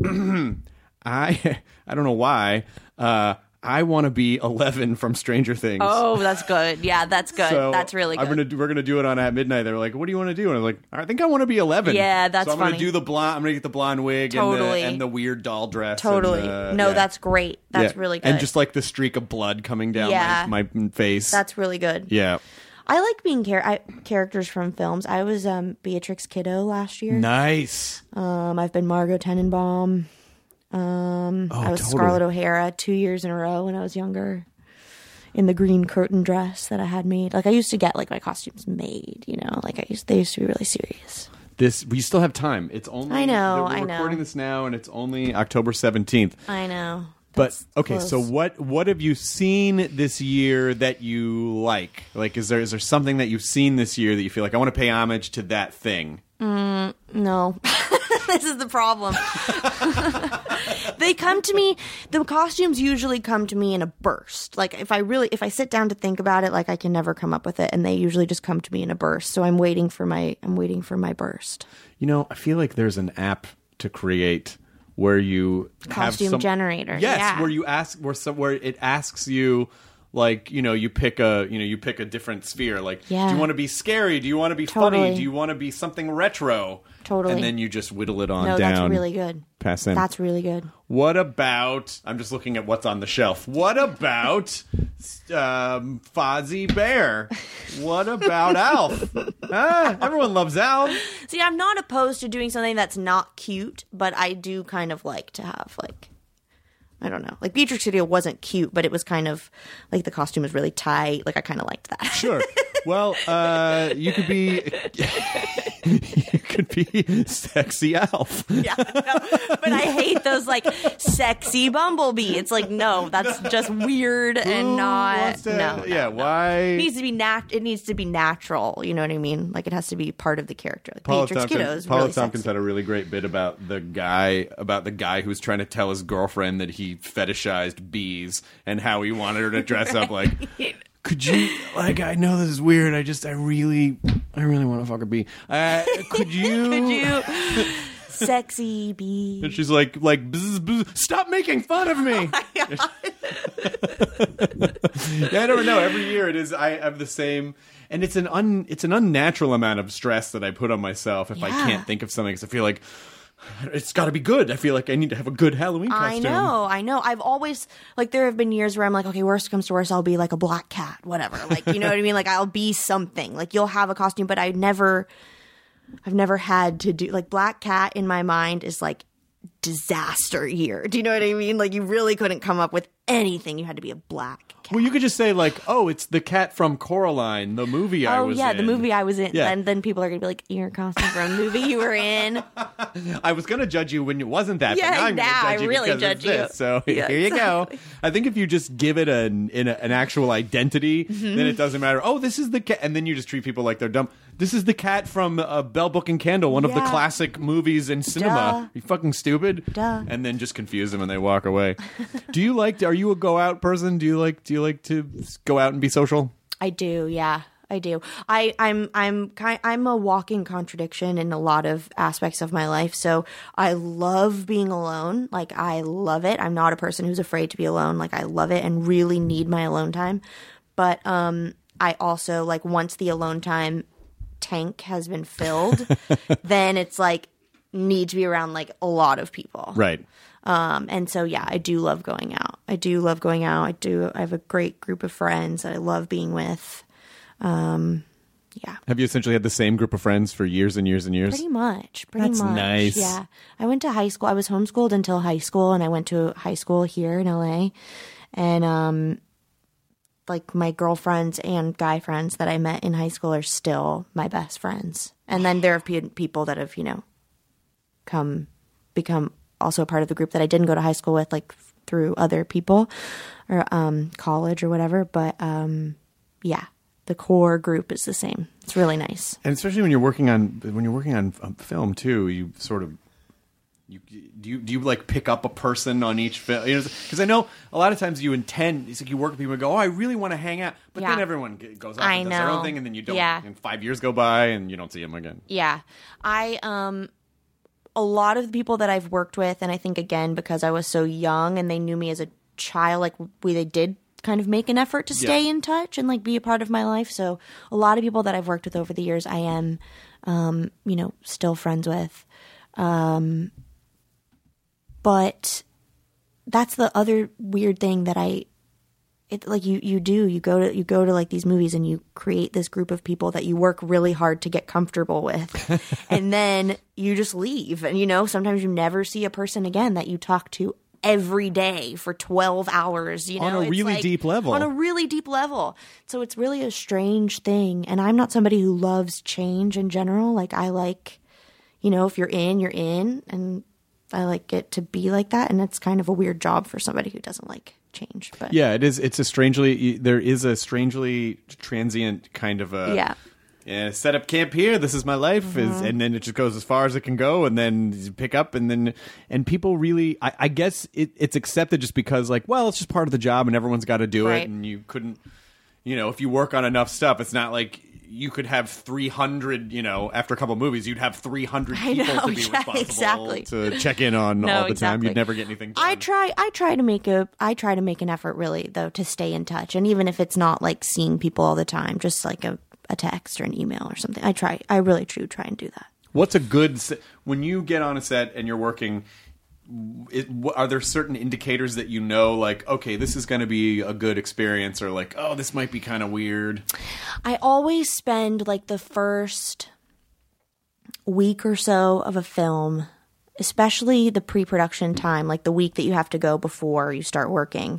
I I don't know why. Uh, I want to be Eleven from Stranger Things. Oh, that's good. Yeah, that's good. So that's really good. I'm gonna do, we're gonna do it on At Midnight. They were like, "What do you want to do?" And I was like, "I think I want to be Eleven." Yeah, that's so I'm gonna funny. do the blonde. I'm gonna get the blonde wig Totally. and, the, and the weird doll dress. Totally. and, uh, no, yeah. that's great. That's Yeah. really good. And just like the streak of blood coming down Yeah. my, my face. that's really good. yeah. I like being char- I, characters from films. I was um, Beatrix Kiddo last year. Nice. Um, I've been Margot Tenenbaum. Um, Oh, I was totally. Scarlett O'Hara two years in a row when I was younger. In the green curtain dress that I had made. Like I used to get like my costumes made. You know, like I used. They used to be really serious. This we still have time. It's only I know, We're I know. recording this now, and it's only October seventeenth. I know. But That's okay, close. so what what have you seen this year that you like? Like, is there is there something that you've seen this year that you feel like I want to pay homage to that thing? No. This is the problem. They come to me, the costumes usually come to me in a burst. Like if I really, if I sit down to think about it, like I can never come up with it. And they usually just come to me in a burst. So I'm waiting for my, I'm waiting for my burst. You know, I feel like there's an app to create where you have Costume some, generator. Yes, Yeah. where you ask where some where it asks you. Like, you know, you pick a, you know, you pick a different sphere. Like, Yeah. do you want to be scary? Do you want to be Totally. funny? Do you want to be something retro? Totally. And then you just whittle it on No, down. that's really good. Pass in. That's really good. What about? I'm just looking at what's on the shelf. What about um, Fozzie Bear? What about Alf? Huh? Everyone loves Alf. See, I'm not opposed to doing something that's not cute, but I do kind of like to have like, I don't know, like Beatrix Kiddo wasn't cute, but it was kind of like the costume was really tight. Like I kind of liked that. Sure. Well, uh, you could be, you could be sexy Alf. Yeah, no, but I hate those like sexy Bumblebee. It's like no, that's just weird and Who not. wants to- no, no, yeah. no. Why? It needs to be nat. It needs to be natural. You know what I mean? Like it has to be part of the character. Like Paula, Beatrix Tompkins, Kiddo is Paula really Tompkins sexy. had a really great bit about the guy about the guy who was trying to tell his girlfriend that he fetishized bees and how he wanted her to dress up like. Could you like? I know this is weird. I just, I really, I really want to fuck a bee. Uh, could you? Could you, sexy bee? And she's like, like, bzz, bzz, stop making fun of me. Yeah, I never know. Every year it is. I have the same, and it's an un, it's an unnatural amount of stress that I put on myself if I Yeah. can't think of something. Because I feel like it's got to be good. I feel like I need to have a good Halloween I costume. know, I know. I've always like there have been years where I'm like, okay, worst comes to worst, I'll be like a black cat, whatever. Like you know what I mean? Like I'll be something. Like you'll have a costume, but I never, I've never had to do like black cat in my mind is like disaster year. Do you know what I mean? Like you really couldn't come up with anything. You had to be a black cat. Well, you could just say like, "Oh, it's the cat from Coraline, the movie I Oh was yeah, in." the movie I was in. Yeah. And then people are gonna be like, "You're a costume from the movie you were in." I was going to judge you when it wasn't that. Yeah, but now I'm now gonna I judge you really because judge it's you. this. So Yeah, here you go. exactly. I think if you just give it an in a, an actual identity, Mm-hmm. then it doesn't matter. Oh, this is the cat, and then you just treat people like they're dumb. This is the cat from uh, Bell Book and Candle, one of the Yeah. classic movies in cinema. Duh. You fucking stupid. Duh. And then just confuse them and they walk away. Do you like? Are you a go out person? Do you like? Do you like to go out and be social? I do, yeah. I do. I, I'm I'm kind I'm a walking contradiction in a lot of aspects of my life. So I love being alone. Like I love it. I'm not a person who's afraid to be alone. Like I love it and really need my alone time. But um I also like once the alone time tank has been filled, then it's like need to be around like a lot of people. Right. Um, and so, yeah, I do love going out. I do love going out. I do. I have a great group of friends that I love being with. Um, yeah, Have you essentially had the same group of friends for years and years and years? pretty much. Pretty That's much. nice. Yeah. I went to high school. I was homeschooled until high school, and I went to high school here in L A. And um, like my girlfriends and guy friends that I met in high school are still my best friends. And then there have been people that have, you know, come become also a part of the group that I didn't go to high school with, like through other people or um, college or whatever. But um, yeah, the core group is the same. It's really nice. And especially when you're working on when you're working on um, film too, you sort of you do you do you like pick up a person on each film? You know, because I know a lot of times you intend it's like you work with people and go, oh, I really want to hang out, but Yeah. then everyone g- goes off I and does their know. own thing, and then you don't. Yeah. And five years go by and you don't see them again. Yeah. I, um, a lot of the people that I've worked with, and I think again, because I was so young and they knew me as a child, like we, they did kind of make an effort to stay Yeah. in touch and like be a part of my life. So a lot of people that I've worked with over the years, I am, um, you know, still friends with. Um, but that's the other weird thing that I, it like you, you do, you go to, you go to like these movies and you create this group of people that you work really hard to get comfortable with. And then you just leave. And, you know, sometimes you never see a person again that you talk to every day for twelve hours, you know, On a It's really like- deep level. on a really deep level. So it's really a strange thing. And I'm not somebody who loves change in general. Like I like, you know, if you're in, you're in, and I like it to be like that. And it's kind of a weird job for somebody who doesn't like change. But Yeah, it is. It's a strangely there is a strangely transient kind of a Yeah. Yeah, set up camp here. This is my life, is, and then it just goes as far as it can go, and then you pick up, and then and people really, I, I guess it, it's accepted just because, like, well, it's just part of the job, and everyone's got to do Right. it, and you couldn't, you know, if you work on enough stuff, it's not like you could have three hundred, you know, after a couple movies, you'd have three hundred I people know, to be yeah, responsible exactly. to check in on No, all the time. exactly. You'd never get anything done. I try I try to make a I try to make an effort really though to stay in touch. And even if it's not like seeing people all the time, just like a, a text or an email or something. I try I really do try and do that. What's a good se- when you get on a set and you're working? It, wh- are there certain indicators that you know, like, okay, this is going to be a good experience, or like, oh, this might be kind of weird? I always spend like the first week or so of a film, especially the pre-production time, like the week that you have to go before you start working.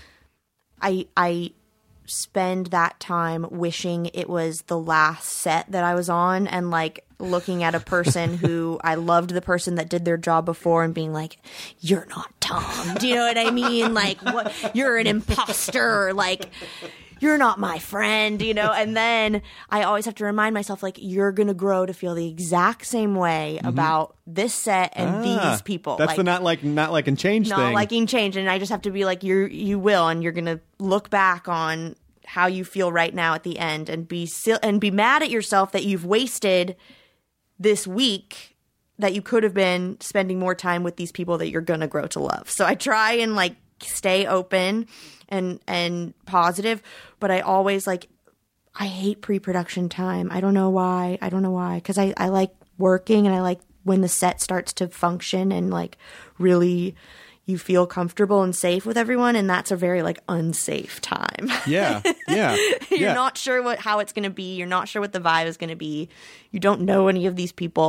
I I spend that time wishing it was the last set that I was on, and like looking at a person who I loved, the person that did their job before, and being like, you're not Tom. Do you know what I mean? Like, what? You're an imposter. Like, you're not my friend, you know? And then I always have to remind myself, like, you're going to grow to feel the exact same way about this set and Ah, these people. That's like, the not like not like and change not thing. liking change. And I just have to be like, you you will, and you're going to look back on how you feel right now at the end and be sil- and be mad at yourself that you've wasted this week that you could have been spending more time with these people that you're going to grow to love. So I try and like stay open and and positive, but I always like I hate pre-production time. I don't know why. I don't know why cuz I I like working, and I like when the set starts to function and like really you feel comfortable and safe with everyone, and that's a very like unsafe time. yeah, yeah, You're yeah. not sure what how it's going to be. You're not sure what the vibe is going to be. You don't know any of these people.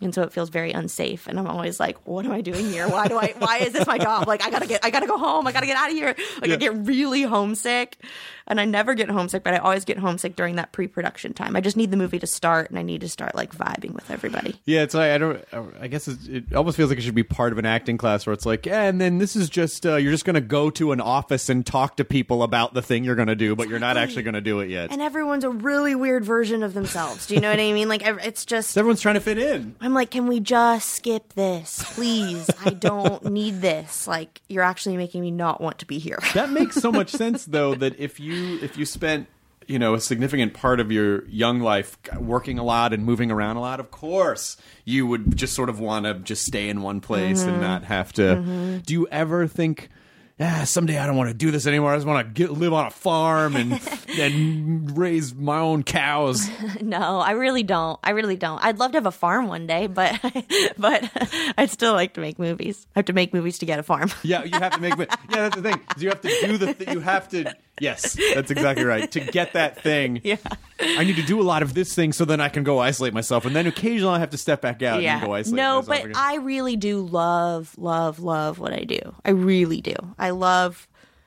And so it feels very unsafe. And I'm always like, what am I doing here? Why do I, why is this my job? Like, I gotta get, I gotta go home. I gotta get out of here. Like, yeah. I get really homesick. And I never get homesick, but I always get homesick during that pre-production time. I just need the movie to start, and I need to start like vibing with everybody. Yeah, it's like, I don't, I guess it's, it almost feels like it should be part of an acting class where it's like, yeah, and then this is just, uh, you're just going to go to an office and talk to people about the thing you're going to do, but you're not actually going to do it yet. And everyone's a really weird version of themselves. Do you know what I mean? Like, it's just... Everyone's trying to fit in. I'm like, can we just skip this? Please. I don't need this. Like, you're actually making me not want to be here. That makes so much sense, though, that if you if you spent, you know, a significant part of your young life working a lot and moving around a lot, of course, you would just sort of want to just stay in one place mm-hmm. and not have to... Mm-hmm. Do you ever think... Yeah, someday I don't want to do this anymore. I just want to get, live on a farm and and raise my own cows. No, I really don't. I really don't. I'd love to have a farm one day, but but I'd still like to make movies. I have to make movies to get a farm. Yeah, you have to make. Yeah, that's the thing. You have to do the. Th- you have to. Yes, that's exactly right. To get that thing, yeah. I need to do a lot of this thing so then I can go isolate myself, and then occasionally I have to step back out yeah. and go isolate no, myself. No, but again. I really do love, love, love what I do. I really do. I love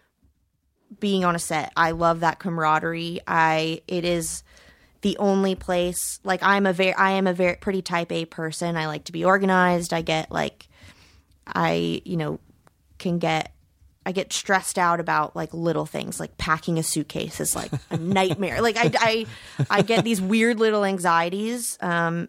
being on a set. I love that camaraderie. I it is the only place. Like I'm a very, I am a very pretty type A person. I like to be organized. I get like, I you know can get. I get stressed out about like little things, like packing a suitcase is like a nightmare. Like I, I, I get these weird little anxieties, um,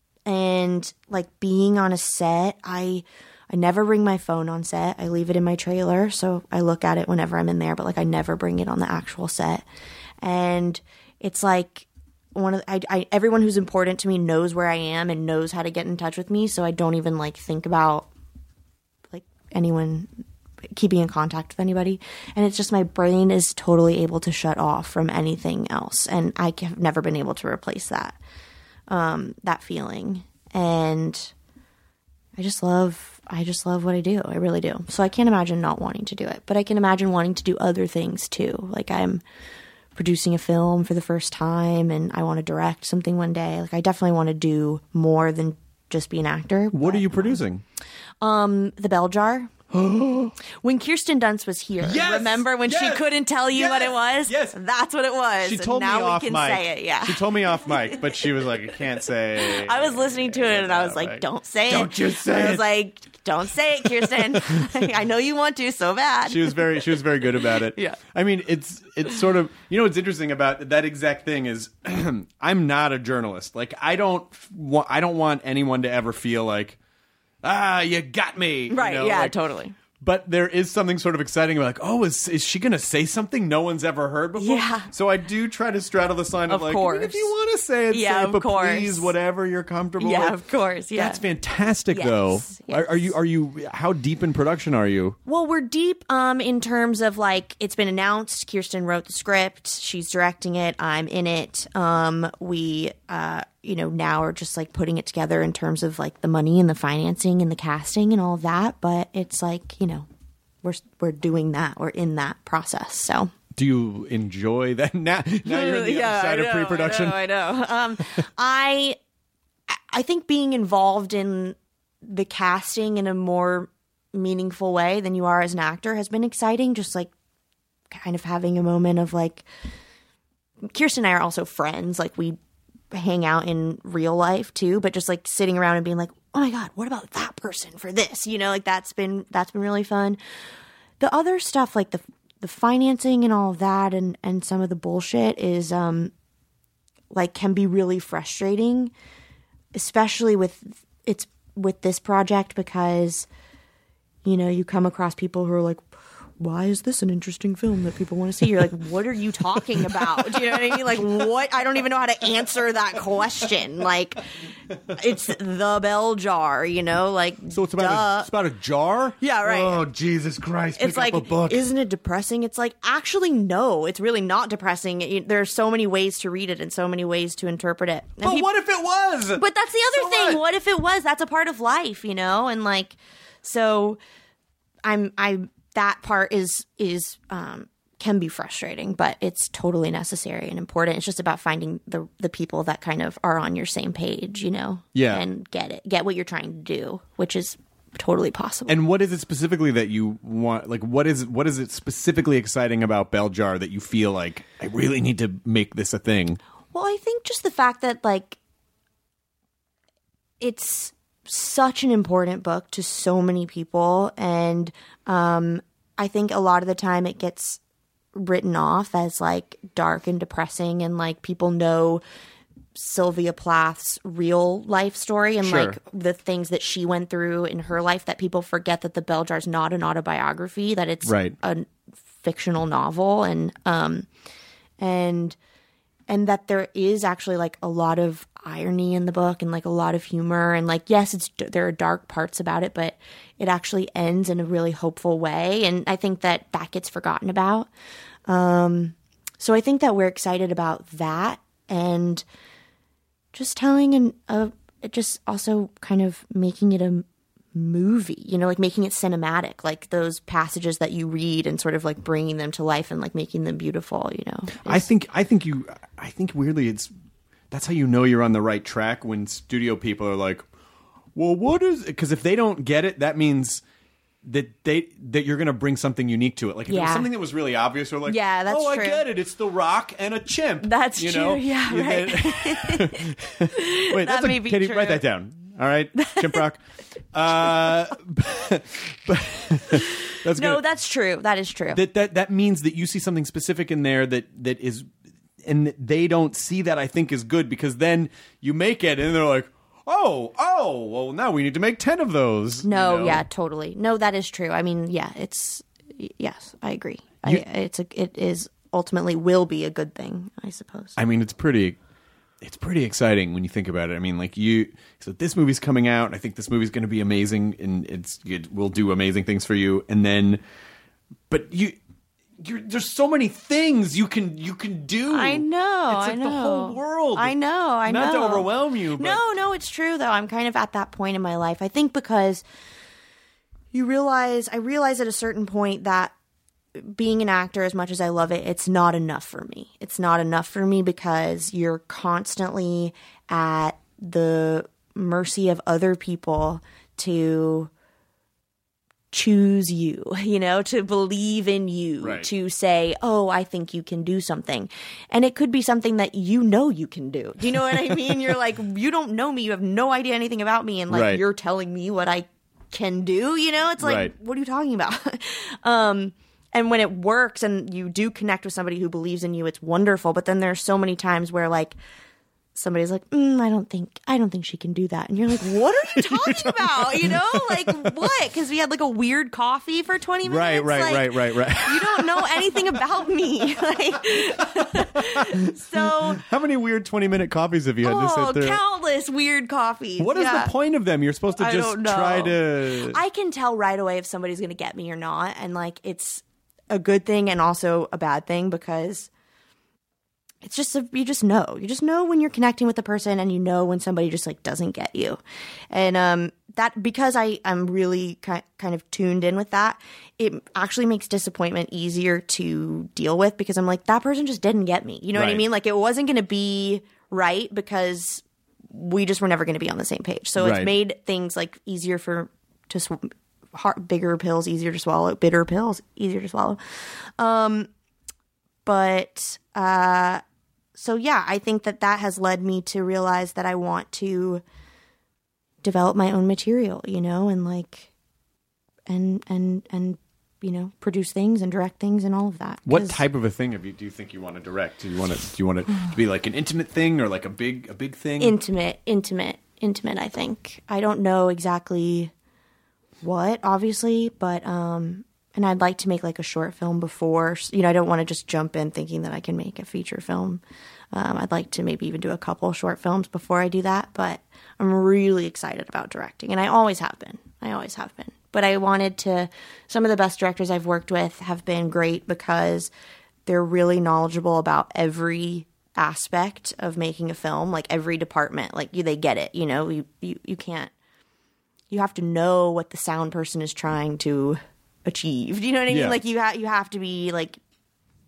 and like being on a set, I, I never bring my phone on set. I leave it in my trailer, so I look at it whenever I'm in there. But like I never bring it on the actual set, and it's like one of I, I everyone who's important to me knows where I am and knows how to get in touch with me. So I don't even like think about like anyone. Keeping in contact with anybody, and it's just my brain is totally able to shut off from anything else, and I have never been able to replace that um that feeling. And I just love I just love what I do. I really do. So I can't imagine not wanting to do it, but I can imagine wanting to do other things too. Like I'm producing a film for the first time, and I want to direct something one day. Like I definitely want to do more than just be an actor. What but, are you producing? Um, The Bell Jar. When Kirsten Dunst was here, yes! remember when yes! she couldn't tell you yes! what it was? Yes, that's what it was. She told and now me off we can mic. say it. Yeah, she told me off mic, but she was like, "I can't say." I was listening to it, and I was like, mic. "Don't say it." Don't you say it. I was like, "Don't say it, Kirsten." I know you want to so bad. She was very, she was very good about it. Yeah. I mean, it's it's sort of, you know, what's interesting about that exact thing is, I'm not a journalist. Like, I don't, wa- I don't want anyone to ever feel like, ah, you got me. Right? You know? Yeah, like, totally. But there is something sort of exciting about like, oh, is is she going to say something no one's ever heard before? Yeah. So I do try to straddle the line of, Of like, course. I mean, if you want to say it, Yeah, say it, of but course. please, whatever you're comfortable Yeah, with. of course. Yeah, That's fantastic, Yes, though. yes. Are, are you? Are you? How deep in production are you? Well, we're deep um, in terms of like it's been announced. Kirsten wrote the script. She's directing it. I'm in it. Um, we, uh, you know, now are just like putting it together in terms of like the money and the financing and the casting and all of that. But it's like, you know, we're we're doing that. We're in that process. So. Do you enjoy that? Now, now you're in the yeah, other side I know, of pre-production. I know. I know. Um, I I think being involved in the casting in a more meaningful way than you are as an actor has been exciting. Just like kind of having a moment of like, Kirsten and I are also friends. Like we hang out in real life too, but just like sitting around and being like, oh my God, what about that person for this? You know, like that's been, that's been really fun. The other stuff, like the, the financing and all of that and, and some of the bullshit is, um, like can be really frustrating, especially with it's with this project because, you know, you come across people who are like, why is this an interesting film that people want to see? You're like, what are you talking about? Do you know what I mean? Like, what? I don't even know how to answer that question. Like, it's The Bell Jar, you know? Like, So it's about duh. a, it's about a jar? Yeah, right. Oh, Jesus Christ. Pick It's like, up a book. isn't it depressing? It's like, actually, no, it's really not depressing. It, there are so many ways to read it and so many ways to interpret it. And But peop- what if it was? But that's the other So thing. what? What if it was? That's a part of life, you know? And like, so I'm, I, that part is, is, um, can be frustrating, but it's totally necessary and important. It's just about finding the the people that kind of are on your same page, you know, Yeah. and get it, get what you're trying to do, which is totally possible. And what is it specifically that you want? Like, what is what is it specifically exciting about Bell Jar that you feel like I really need to make this a thing? Well, I think just the fact that like it's such an important book to so many people, and um, I think a lot of the time it gets written off as like dark and depressing, and like people know Sylvia Plath's real life story and Sure. like the things that she went through in her life, that people forget that the Bell Jar is not an autobiography, that it's Right. a fictional novel, and um and and that there is actually like a lot of irony in the book and like a lot of humor, and like yes, it's there are dark parts about it, but it actually ends in a really hopeful way, and I think that that gets forgotten about. Um, so I think that we're excited about that, and just telling and uh, just also kind of making it a movie, you know, like making it cinematic, like those passages that you read and sort of like bringing them to life and like making them beautiful, you know. I think I think you I think weirdly it's that's how you know you're on the right track, when studio people are like, well, what is it? Because if they don't get it, that means that they that you're going to bring something unique to it. Like if it was Yeah. something that was really obvious, or like, Yeah, that's oh, true. I get it. It's The Rock and a chimp. That's you true. Know? Yeah, You right. get- Wait, that's may a, be Katie, true. write that down. All right, Chimp Rock. Uh, but, but that's No, good. that's true. That is true. that that that means that you see something specific in there that that is, and they don't see that, I think, is good, because then you make it and they're like, oh oh well, now we need to make ten of those. No, you know? yeah, totally. No, that is true. I mean, yeah, it's yes, I agree. I, You- it's a, it is ultimately will be a good thing, I suppose. I mean, it's pretty it's pretty exciting when you think about it. I mean, like you so this movie's coming out, I think this movie's going to be amazing, and it's it will do amazing things for you, and then but you You're, there's so many things you can you can do. I know. It's like I know. the whole world. I know. I Not know. to overwhelm you. But No, no, it's true though. I'm kind of at that point in my life. I think because you realize, I realize at a certain point that being an actor, as much as I love it, it's not enough for me. It's not enough for me because you're constantly at the mercy of other people to choose you, you know, to believe in you, Right. to say, oh, I think you can do something. And it could be something that you know you can do. Do you know what I mean? You're like, you don't know me. You have no idea anything about me. And like, Right. you're telling me what I can do, you know? It's like, Right. what are you talking about? um, and when it works and you do connect with somebody who believes in you, it's wonderful. But then there's so many times where like, somebody's like, mm, I don't think, I don't think she can do that. And you're like, what are you talking about? You know, like what? Because we had like a weird coffee for twenty minutes. Right, right, Like, right, right, right. You don't know anything about me. Like, so, How many weird twenty minute coffees have you had to oh, sit through? countless weird coffees. What is Yeah. the point of them? You're supposed to I just don't know. try to. I can tell right away if somebody's going to get me or not. And like, it's a good thing and also a bad thing because it's just, a, you just know. You just know when you're connecting with the person and you know when somebody just like doesn't get you. And um, that, because I, I'm really ki- kind of tuned in with that, it actually makes disappointment easier to deal with because I'm like, that person just didn't get me. You know what I Right. mean? Like it wasn't going to be right because we just were never going to be on the same page. So Right. it's made things like easier for, to sw- hard, bigger pills easier to swallow, bitter pills easier to swallow. Um, but, uh, so yeah, I think that that has led me to realize that I want to develop my own material, you know, and like, and, and, and, you know, produce things and direct things and all of that. What 'Cause type of a thing have you, do you think you want to direct? Do you want it? Do you want it to be like an intimate thing or like a big a big thing? Intimate, intimate, intimate, I think. I don't know exactly what, obviously, but, um, and I'd like to make like a short film before, you know, I don't want to just jump in thinking that I can make a feature film. Um, I'd like to maybe even do a couple short films before I do that, but I'm really excited about directing, and I always have been. I always have been. But I wanted to, some of the best directors I've worked with have been great because they're really knowledgeable about every aspect of making a film, like every department. Like you, they get it, you know, you, you, you can't, you have to know what the sound person is trying to achieve. Do you know what I mean? Yeah. Like you have, you have to be like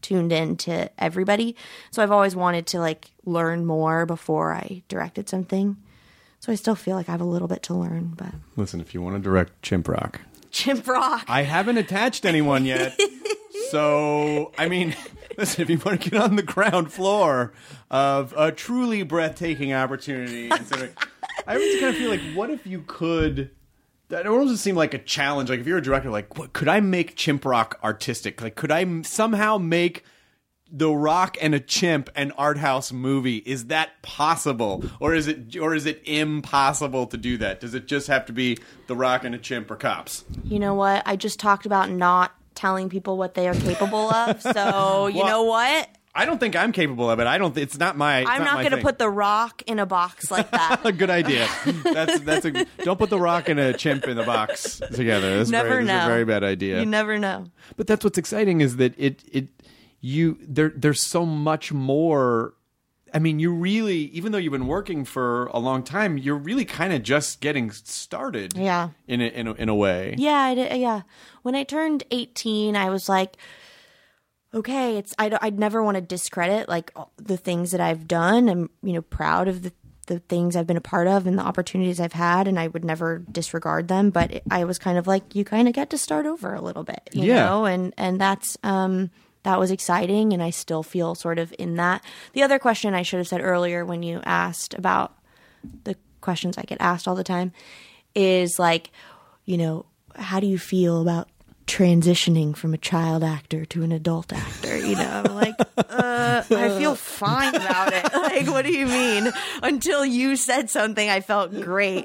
tuned in to everybody. So I've always wanted to like learn more before I directed something. So I still feel like I have a little bit to learn. But Listen, if you want to direct Chimp Rock, Chimp Rock. I haven't attached anyone yet. So, I mean, listen, if you want to get on the ground floor of a truly breathtaking opportunity, instead of, I always kind of feel like, what if you could... That almost seem like a challenge. Like, if you're a director, like, what, could I make Chimp Rock artistic? Like, could I m- somehow make The Rock and a chimp an art house movie? Is that possible, or is it, or is it impossible to do that? Does it just have to be The Rock and a chimp or cops? You know what? I just talked about not telling people what they are capable of. So you Well, know what? I don't think I'm capable of it. I don't. It's not my. It's I'm not, my going to thing. put The Rock in a box like that. A good idea. That's that's a. Don't put The Rock and a chimp in the box together. That's Never very, that's know. a very bad idea. You never know. But that's what's exciting is that it it you there there's so much more. I mean, you really, even though you've been working for a long time, you're really kind of just getting started. Yeah. In a, in a, in a way. Yeah, I did, yeah. When I turned eighteen, I was like, okay, it's I I'd never want to discredit like the things that I've done. I'm, you know, proud of the the things I've been a part of and the opportunities I've had, and I would never disregard them. But it, I was kind of like, you kind of get to start over a little bit, you Yeah. know, and and that's um that was exciting, and I still feel sort of in that. The other question I should have said earlier when you asked about the questions I get asked all the time is like, you know, how do you feel about transitioning from a child actor to an adult actor? You know, like, uh, I feel fine about it. Like, what do you mean? Until you said something, I felt great.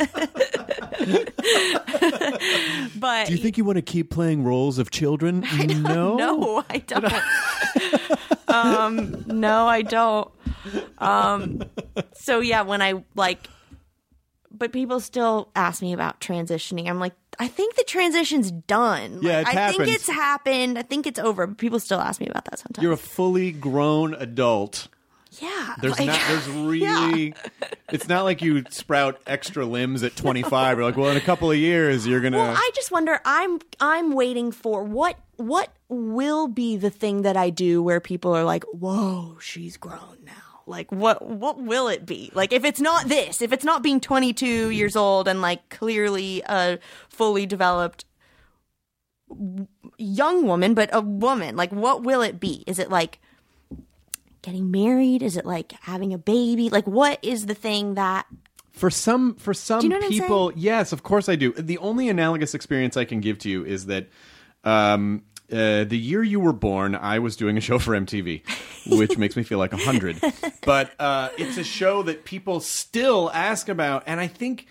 But Do you think you want to keep playing roles of children? No. no, I don't. um, no, I don't. Um, so yeah, when I like, but people still ask me about transitioning. I'm like, I think the transition's done. Yeah, Like, it's I happened. think it's happened. I think it's over. But people still ask me about that sometimes. You're a fully grown adult. yeah. There's like- not. There's really. It's not like you sprout extra limbs at twenty-five. You're like, well, in a couple of years, you're gonna. Well, I just wonder. I'm I'm waiting for what what will be the thing that I do where people are like, "Whoa, she's grown now." Like, what what will it be? Like, if it's not this, if it's not being twenty-two years old and like clearly a fully developed w- young woman, but a woman, like, what will it be? Is it like getting married? Is it like having a baby? Like, what is the thing that? For some, for some Do you know what I'm people, yes, of course I do. The only analogous experience I can give to you is that um, uh, the year you were born, I was doing a show for M T V, which makes me feel like a hundred. But uh, it's a show that people still ask about, and I think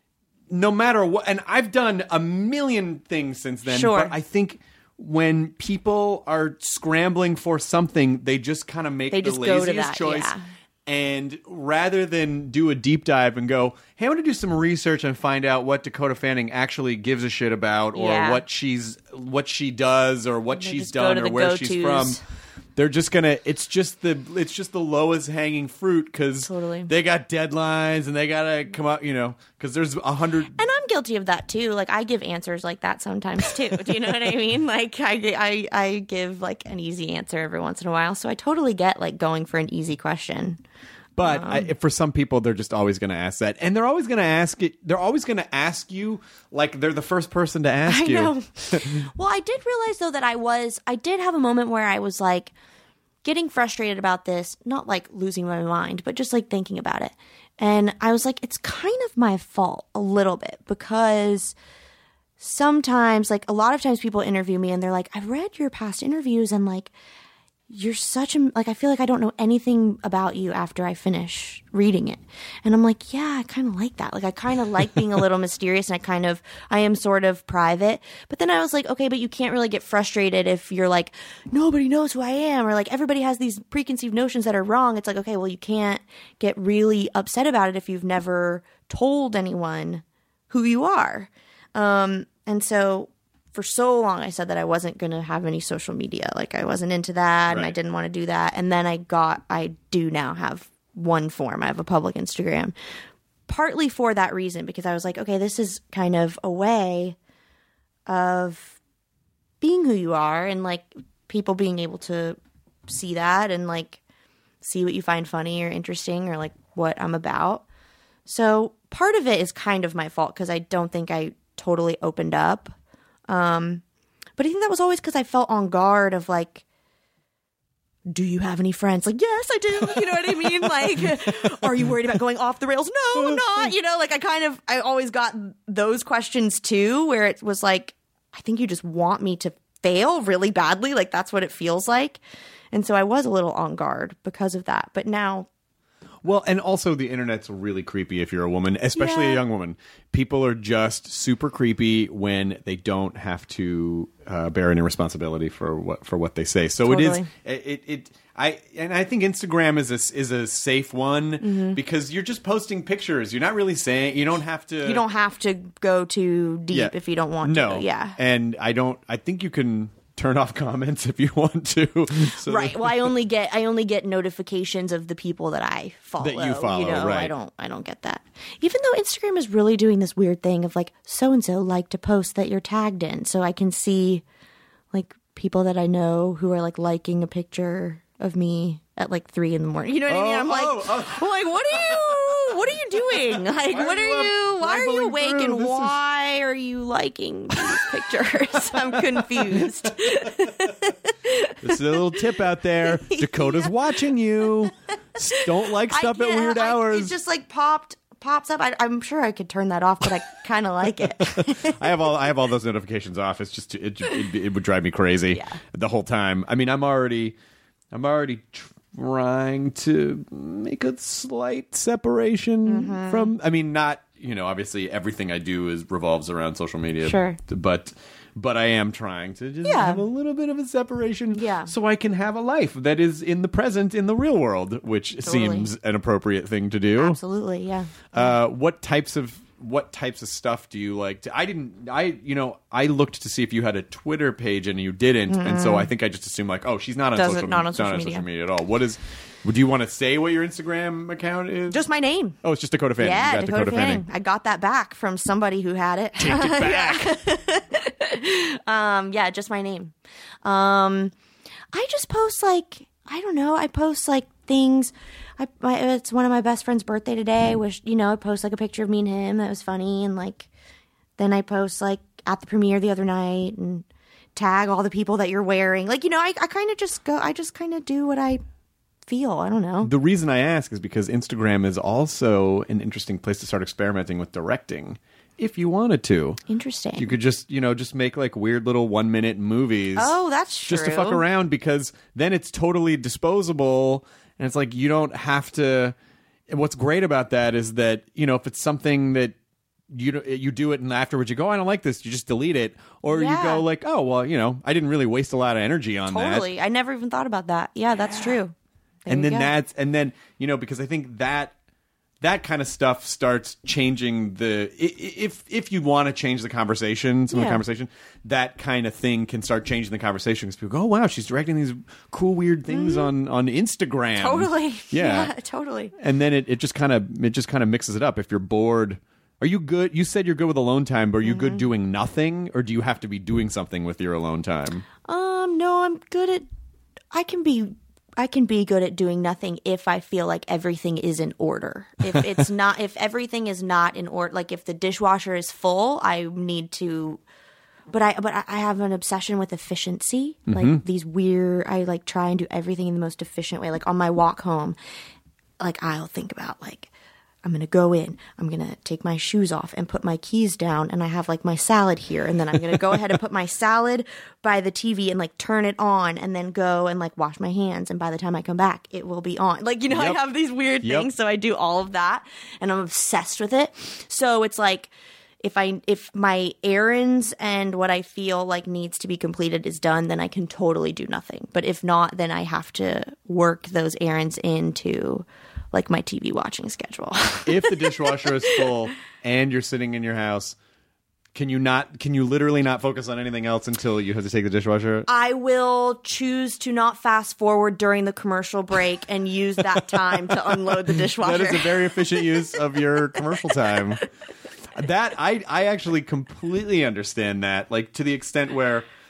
no matter what, and I've done a million things since then. Sure. But I think when people are scrambling for something, they just kind of make They the just go to laziest that, choice. yeah. And rather than do a deep dive and go, hey, I want to do some research and find out what Dakota Fanning actually gives a shit about, or Yeah. what she's what she does, or what They she's just go done, to or the where she's from. go-tos. They're just gonna. It's just the. It's just the lowest hanging fruit because Totally. they got deadlines and they gotta come out. You know, because there's a hundred. And I'm guilty of that too. Like, I give answers like that sometimes too. Do you know what I mean? Like, I, I, I give like an easy answer every once in a while. So I totally get like going for an easy question. But Um, I, for some people, they're just always going to ask that, and they're always going to ask it. They're always going to ask you like they're the first person to ask I you. know. Well, I did realize though that I was, I did have a moment where I was like getting frustrated about this, not like losing my mind, but just like thinking about it. And I was like, it's kind of my fault a little bit because sometimes, like a lot of times people interview me and they're like, I've read your past interviews and like, you're such a, like, I feel like I don't know anything about you after I finish reading it. And I'm like, yeah, I kind of like that. Like, I kind of like being a little mysterious and I kind of, I am sort of private. But then I was like, okay, but you can't really get frustrated if you're like, nobody knows who I am, or like everybody has these preconceived notions that are wrong. It's like, okay, well, you can't get really upset about it if you've never told anyone who you are. Um, and so for so long, I said that I wasn't going to have any social media. Like, I wasn't into that, and I Right. didn't want to do that. And then I got, I do now have one form. I have a public Instagram, partly for that reason, because I was like, okay, this is kind of a way of being who you are and like people being able to see that and like see what you find funny or interesting or like what I'm about. So part of it is kind of my fault because I don't think I totally opened up. Um, but I think that was always because I felt on guard of like, do you have any friends? Like, yes, I do. You know what I mean? Like, are you worried about going off the rails? No, I'm not. You know, like I kind of, I always got those questions too, where it was like, I think you just want me to fail really badly. Like that's what it feels like. And so I was a little on guard because of that. But now, well, and also the internet's really creepy if you're a woman, especially Yeah. a young woman. People are just super creepy when they don't have to uh, bear any responsibility for what for what they say. So it is Totally. it, it it I and I think Instagram is a is a safe one Mm-hmm. because you're just posting pictures. You're not really saying you don't have to you don't have to go too deep Yeah. if you don't want no. to. Yeah. And I don't I think you can turn off comments if you want to. So Right. Well, I only get I only get notifications of the people that I follow. That you follow, know, right. I don't I don't get that. Even though Instagram is really doing this weird thing of like so and so liked a post that you're tagged in, so I can see like people that I know who are like liking a picture of me at like three in the morning. You know what I mean? Oh, I'm like, oh, oh. I'm like, what are you? What are you doing? Like, Why are what are you up you? Why are you rifling awake? through? And This is- why are you liking these pictures? I'm confused. This is a little tip out there. Dakota's watching you. S- Don't like stuff I at can't- weird I- hours. It just like popped pops up. I, I'm sure I could turn that off, but I kind of like it. I have all I have all those notifications off. It's just it, it, it would drive me crazy Yeah. the whole time. I mean, I'm already I'm already trying to make a slight separation Mm-hmm. from. I mean, not you know, obviously everything I do is revolves around social media. Sure. but. But I am trying to just Yeah. have a little bit of a separation Yeah. so I can have a life that is in the present, in the real world, which Totally. seems an appropriate thing to do. Absolutely, yeah. Uh, what types of what types of stuff do you like to I didn't I you know I looked to see if you had a Twitter page and you didn't, and so I think I just assumed like, oh, she's not on Doesn't- social not on not social on media. social media at all. What is would you want to say what your Instagram account is? Just my name. Oh, it's just Dakota Fanning. Yeah, You got Dakota, Dakota Fanning. I got that back from somebody who had it. Take it back. um, yeah, just my name. Um, I just post like I don't know. I post like things. I my, it's one of my best friend's birthday today. Which you know, I post like a picture of me and him that was funny, and like then I post like at the premiere the other night and tag all the people that you're wearing. Like you know, I I kind of just go. I just kind of do what I feel. I don't know. The reason I ask is because Instagram is also an interesting place to start experimenting with directing. If you wanted to, Interesting. you could just you know just make like weird little one minute movies. Oh, that's true. Just to fuck around, because then it's totally disposable, and it's like you don't have to. And what's great about that is that you know if it's something that you do- you do it and afterwards you go, I don't like this, you just delete it, or you Yeah. go like, oh well, you know I didn't really waste a lot of energy on that. Totally. I never even thought about that. Yeah, that's true. There And you then go. that's and then you know because I think that that kind of stuff starts changing the i- i- if if you want to change the conversation, some of the Yeah. conversation, that kind of thing can start changing the conversation because people go, oh wow, she's directing these cool weird things on on Instagram. Mm-hmm. Totally. Yeah. totally. And then it, it just kind of it just kind of mixes it up. If you're bored, are you good? You said you're good with alone time, but are you Mm-hmm. good doing nothing, or do you have to be doing something with your alone time? Um, no, I'm good at I can be I can be good at doing nothing if I feel like everything is in order. If it's not if everything is not in order, like if the dishwasher is full, I need to but I but I- I have an obsession with efficiency. Like these weird I like try and do everything in the most efficient way. Like on my walk home, like I'll think about like I'm going to go in, I'm going to take my shoes off and put my keys down, and I have like my salad here, and then I'm going to go ahead and put my salad by the T V and like turn it on, and then go and like wash my hands, and by the time I come back it will be on. Like, you know, Yep. I have these weird Yep. things, so I do all of that and I'm obsessed with it. So it's like if I if my errands and what I feel like needs to be completed is done, then I can totally do nothing. But if not, then I have to work those errands into like my T V watching schedule. If the dishwasher is full and you're sitting in your house, can you not? Can you literally not focus on anything else until you have to take the dishwasher? I will choose to not fast forward during the commercial break and use that time to unload the dishwasher. That is a very efficient use of your commercial time. That I I actually completely understand that, like to the extent where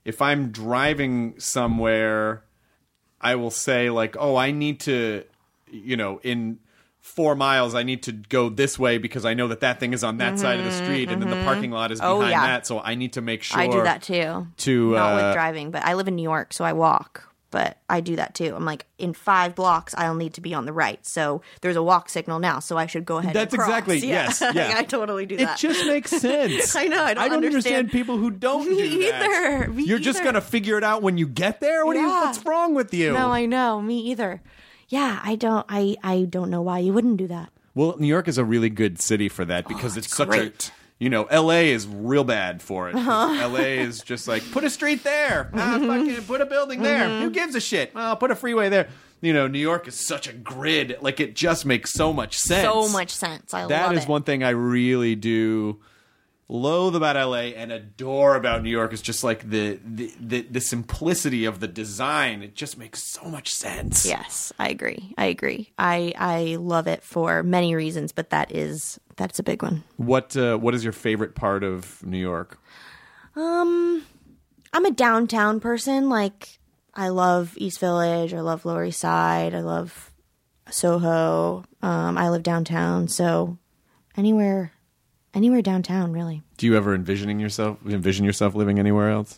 if I'm driving somewhere, I will say like, oh, I need to, you know, in four miles, I need to go this way because I know that that thing is on that mm-hmm, side of the street, mm-hmm. and then the parking lot is behind oh, yeah. that. So I need to make sure. I do that too. To not uh, with driving, but I live in New York, so I walk. But I do that too. I'm like, in five blocks, I'll need to be on the right. So there's a walk signal now, so I should go ahead That's and cross. exactly, yeah. yes. Yeah. I totally do that. It just makes sense. I know, I don't, I don't understand. understand. people who don't Me do that. either. Me You're either. just going to figure it out when you get there? What yeah. are you, what's wrong with you? No, I know. Me either. Yeah, I don't, I, I don't know why you wouldn't do that. Well, New York is a really good city for that because oh, it's, it's such great. a... You know, L A is real bad for it. L A is just like, put a street there. Ah, fucking put a building there. Mm-hmm. Who gives a shit? Oh, put a freeway there. You know, New York is such a grid. Like, it just makes so much sense. So much sense. I That love is it. one thing I really do loathe about L A and adore about New York is just like the, the, the, the simplicity of the design. It just makes so much sense. Yes, I agree. I agree. I, I love it for many reasons, but that is that's a big one. What uh, what is your favorite part of New York? Um, I'm a downtown person. Like, I love East Village. I love Lower East Side. I love Soho. Um, I live downtown, so anywhere, anywhere downtown, really. Do you ever envisioning yourself envision yourself living anywhere else?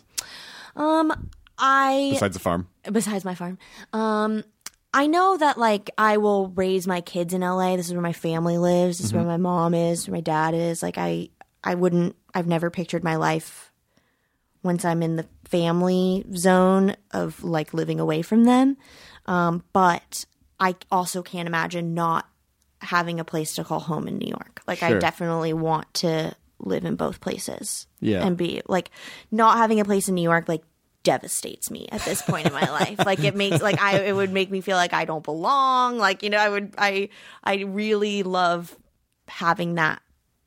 Um, I Besides the farm. Besides my farm. Um, I know that, like, I will raise my kids in L A. This is where my family lives. This is Mm-hmm. where my mom is, where my dad is. Like, I, I wouldn't, I've never pictured my life once I'm in the family zone of, like, living away from them. Um, but I also can't imagine not having a place to call home in New York. Like, Sure. I definitely want to live in both places. Yeah. And be, like, not having a place in New York, like, devastates me at this point in my life. Like, it makes like I it would make me feel like I don't belong. Like, you know, I would I I really love having that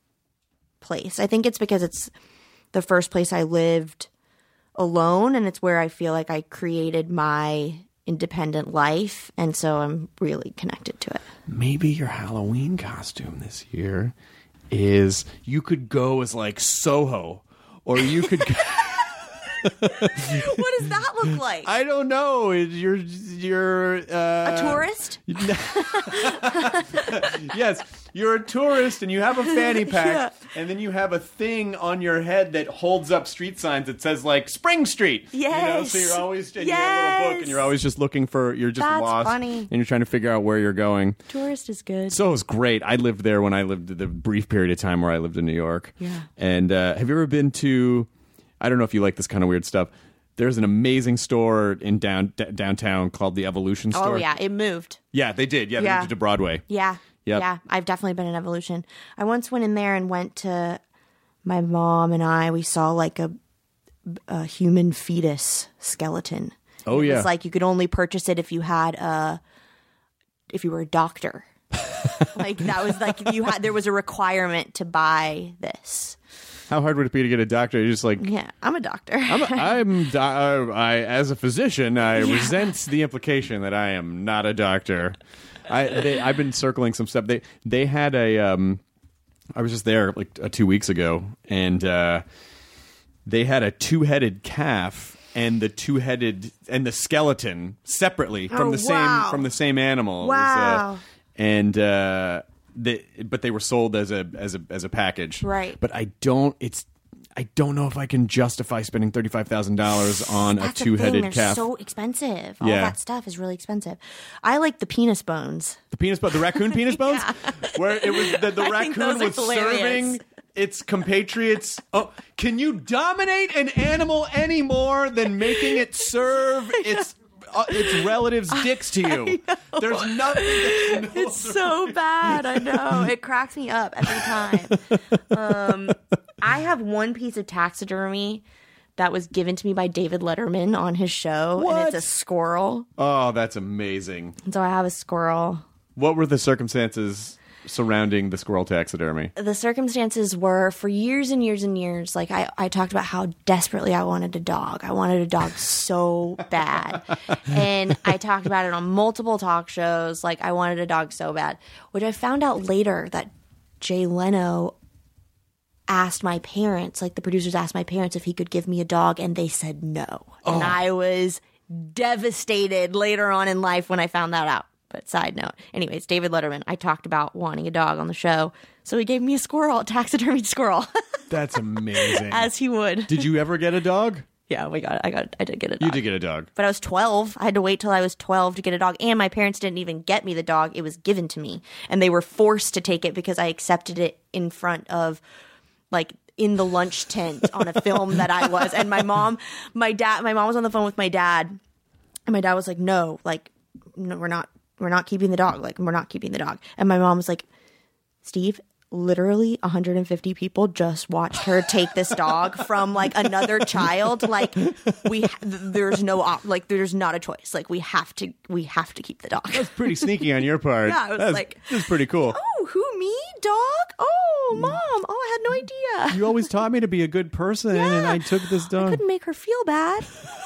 place. I think it's because it's the first place I lived alone, and it's where I feel like I created my independent life, and so I'm really connected to it. Maybe your Halloween costume this year is you could go as like Soho, or you could What does that look like? I don't know. You're you're uh, a tourist? Yes, you're a tourist and you have a fanny pack, yeah. And then you have a thing on your head that holds up street signs that says like Spring Street. Yes. You know, so you're always in yes. your little book and you're always just looking for. You're just That's lost, funny. and you're trying to figure out where you're going. Tourist is good. So it was great. I lived there when I lived the brief period of time where I lived in New York. Yeah. And uh, have you ever been to? I don't know if you like this kind of weird stuff. There's an amazing store in down d- downtown called the Evolution Store. Oh, yeah. It moved. Yeah, they did. Yeah, they Yeah. moved it to Broadway. Yeah. Yep. Yeah. I've definitely been in Evolution. I once went in there and went to my mom and I. We saw like a, a human fetus skeleton. Oh, it yeah. was like you could only purchase it if you had a, if you were a doctor. Like that was like you had, there was a requirement to buy this. How hard would it be to get a doctor? You're just like, Yeah, I'm a doctor. I'm, I'm do- uh, I, as a physician, I yeah. resent the implication that I am not a doctor. I, they, I've been circling some stuff. They, they had a, um, I was just there like uh, two weeks ago, and uh, they had a two-headed calf and the two-headed and the skeleton separately from Oh, the same wow. from the same animal. It was, Wow. uh, and uh, they, but they were sold as a as a as a package, Right. But I don't. It's I don't know if I can justify spending thirty five thousand dollars on That's a the two thing. headed They're calf. so expensive. All Yeah. that stuff is really expensive. I like the penis bones. The penis bone, the raccoon penis bones, where it was the, the I think raccoon those are was hilarious. serving its compatriots. Oh, can you dominate an animal any more than making it serve its uh, its relatives' dicks to you? There's nothing. There's no It's so bad. I know. It cracks me up every time. Um, I have one piece of taxidermy that was given to me by David Letterman on his show, What? and it's a squirrel. Oh, that's amazing. And so I have a squirrel. What were the circumstances surrounding the squirrel taxidermy? The circumstances were for years and years and years, like I, I talked about how desperately I wanted a dog. I wanted a dog so bad. And I talked about it on multiple talk shows. Like I wanted a dog so bad, which I found out later that Jay Leno asked my parents, like the producers asked my parents if he could give me a dog, and they said no. Oh. And I was devastated later on in life when I found that out. But side note. Anyways, David Letterman, I talked about wanting a dog on the show. So he gave me a squirrel, a taxidermied squirrel. That's amazing. As he would. Did you ever get a dog? Yeah, we got it. I got I did get a dog. You did get a dog. But I was twelve. I had to wait till I was twelve to get a dog. And my parents didn't even get me the dog. It was given to me. And they were forced to take it because I accepted it in front of, like, in the lunch tent on a film that I was. And my mom, my dad, my mom was on the phone with my dad. And my dad was like, no, like, no, we're not. We're not keeping the dog. Like, we're not keeping the dog. And my mom was like, Steve, literally one hundred fifty people just watched her take this dog from, like, another child. Like, we, there's no, op- like, there's not a choice. Like, we have to, we have to keep the dog. That's pretty sneaky on your part. Yeah, I was that's, like, that's pretty cool. Oh, who, me? Dog? Oh, mom. Oh, I had no idea. You always taught me to be a good person, Yeah. and I took this dog. I couldn't make her feel bad.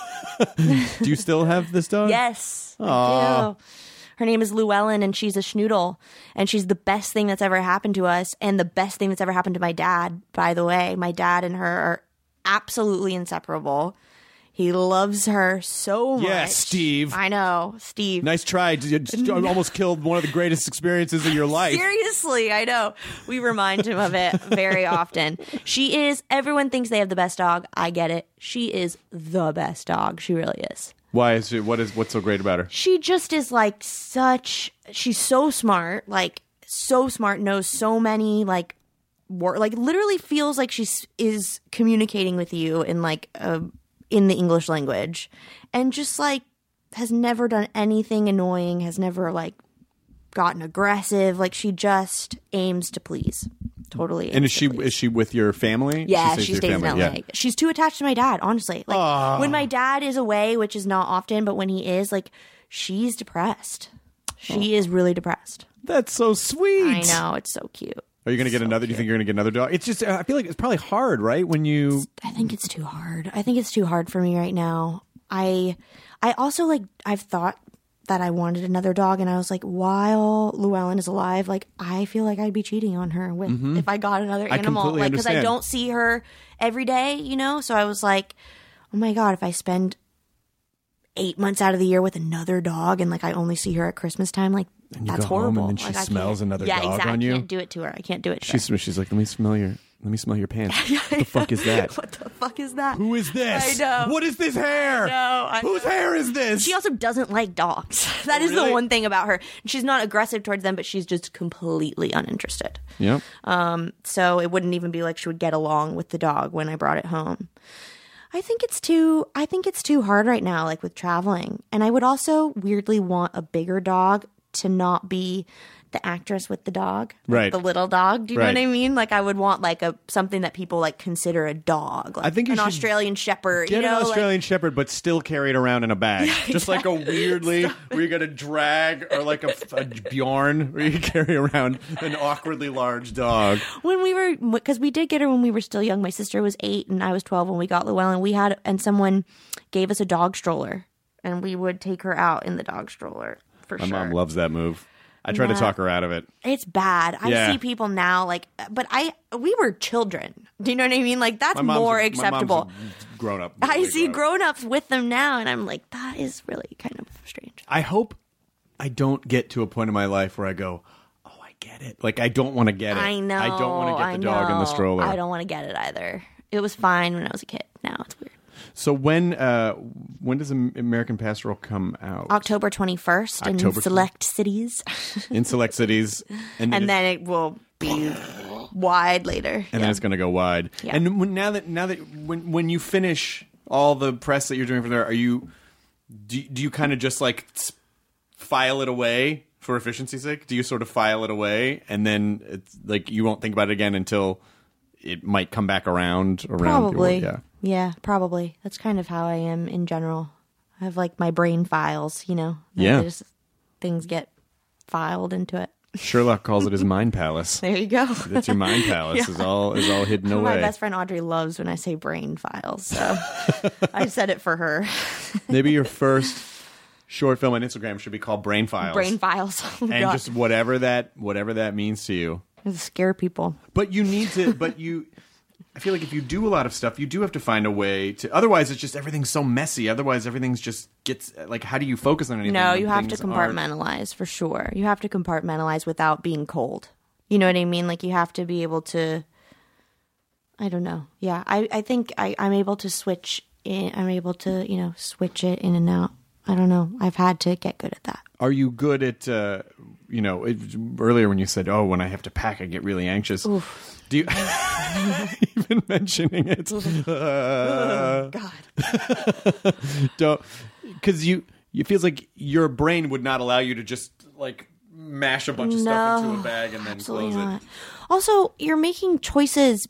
Do you still have this dog? Yes, Aww. I do. Her name is Llewellyn, and she's a schnoodle, and she's the best thing that's ever happened to us, and the best thing that's ever happened to my dad, by the way. My dad and her are absolutely inseparable. He loves her so much. Yes, Steve. I know, Steve. Nice try. You almost killed one of the greatest experiences of your life. Seriously, I know. We remind him of it very often. She is, everyone thinks they have the best dog. I get it. She is the best dog. She really is. Why is she, what is what's so great about her? She just is like such, she's so smart, like so smart, knows so many like wor- like literally feels like she is communicating with you in like a, in the English language, and just like has never done anything annoying, has never like gotten aggressive, like she just aims to please. Totally. And is she is she with your family? Yeah, she stays, she with stays your in family. L A. Yeah. She's too attached to my dad, honestly. Like Aww. When my dad is away, which is not often, but when he is, like she's depressed. She oh. is really depressed. That's so sweet. I know, it's so cute. Are you going to get so another? Cute. Do you think you're going to get another dog? It's just I feel like it's probably hard, right? When you I think it's too hard. I think it's too hard for me right now. I I also like I've thought that I wanted another dog, and I was like, while Llewellyn is alive, like I feel like I'd be cheating on her with mm-hmm. if I got another I animal, completely like because I understand. don't see her every day, you know. So I was like, oh my god, if I spend eight months out of the year with another dog, and like I only see her at Christmas time, like and you that's go horrible. Home and then she like, smells another yeah, dog exactly. on you. I can't do it to her. I can't do it. To she's her. she's like, let me smell your. Let me smell your pants. What the fuck is that? What the fuck is that? Who is this? I know. What is this hair? No, I Whose know. hair is this? She also doesn't like dogs. That Oh, is really? the one thing about her. She's not aggressive towards them, but she's just completely uninterested. Yep. Um, so it wouldn't even be like she would get along with the dog when I brought it home. I think it's too I think it's too hard right now, like with traveling. And I would also weirdly want a bigger dog to not be the actress with the dog, like Right. the little dog. Do you Right. know what I mean? Like I would want like a something that people like consider a dog, like I think you an should Australian Shepherd. Get you know, an like- Australian Shepherd, but still carry it around in a bag. Just like a weirdly, where you got to drag, or like a, a Bjorn, where you carry around an awkwardly large dog. When we were, because we did get her when we were still young. My sister was eight and I was twelve when we got Llewellyn. We had, and someone gave us a dog stroller, and we would take her out in the dog stroller for My sure. mom loves that move. I try to Yeah. talk her out of it. It's bad. I Yeah. see people now like, but I we were children. Do you know what I mean? Like that's My mom's more a- my acceptable. mom's a grown up. I really see grown up. grown-ups with them now, and I'm like, that is really kind of strange. I hope I don't get to a point in my life where I go, oh, I get it. Like, I don't want to get it. I know. I don't want to get I the dog in the know. stroller. I don't want to get it either. It was fine when I was a kid. Now it's weird. So when uh, when does Am- American Pastoral come out? October twenty-first in October select cities. In select cities, and, And it- then it will be wide later. and Yeah. then it's going to go wide. Yeah. And when, now that now that when when you finish all the press that you're doing from there, are you do, do you kind of just like s- file it away for efficiency's sake? Do you sort of file it away and then it's like you won't think about it again until it might come back around around Probably. yeah. Yeah, probably. That's kind of how I am in general. I have like my brain files, you know? Yeah. There's, things get filed into it. Sherlock calls it his mind palace. There you go. That's your mind palace is all is all hidden My away. best friend Audrey loves when I say brain files, so I said it for her. Maybe your first short film on Instagram should be called Brain Files. Brain files. Oh, and God. just whatever that whatever that means to you. It scare people. But you need to but you I feel like if you do a lot of stuff, you do have to find a way to. Otherwise, it's just everything's so messy. Otherwise, everything's just gets like. How do you focus on anything? No, when you have to things aren't- compartmentalize for sure. You have to compartmentalize without being cold. You know what I mean? Like you have to be able to. I don't know. Yeah, I I think I I'm able to switch. In, I'm able to you know switch it in and out. I don't know. I've had to get good at that. Are you good at? Uh, you know, it, earlier when you said, "Oh, when I have to pack, I get really anxious." Oof. Do you even mentioning it? Uh, God. don't because you it feels like your brain would not allow you to just like mash a bunch of stuff into a bag and then Absolutely close not. it. Also, you're making choices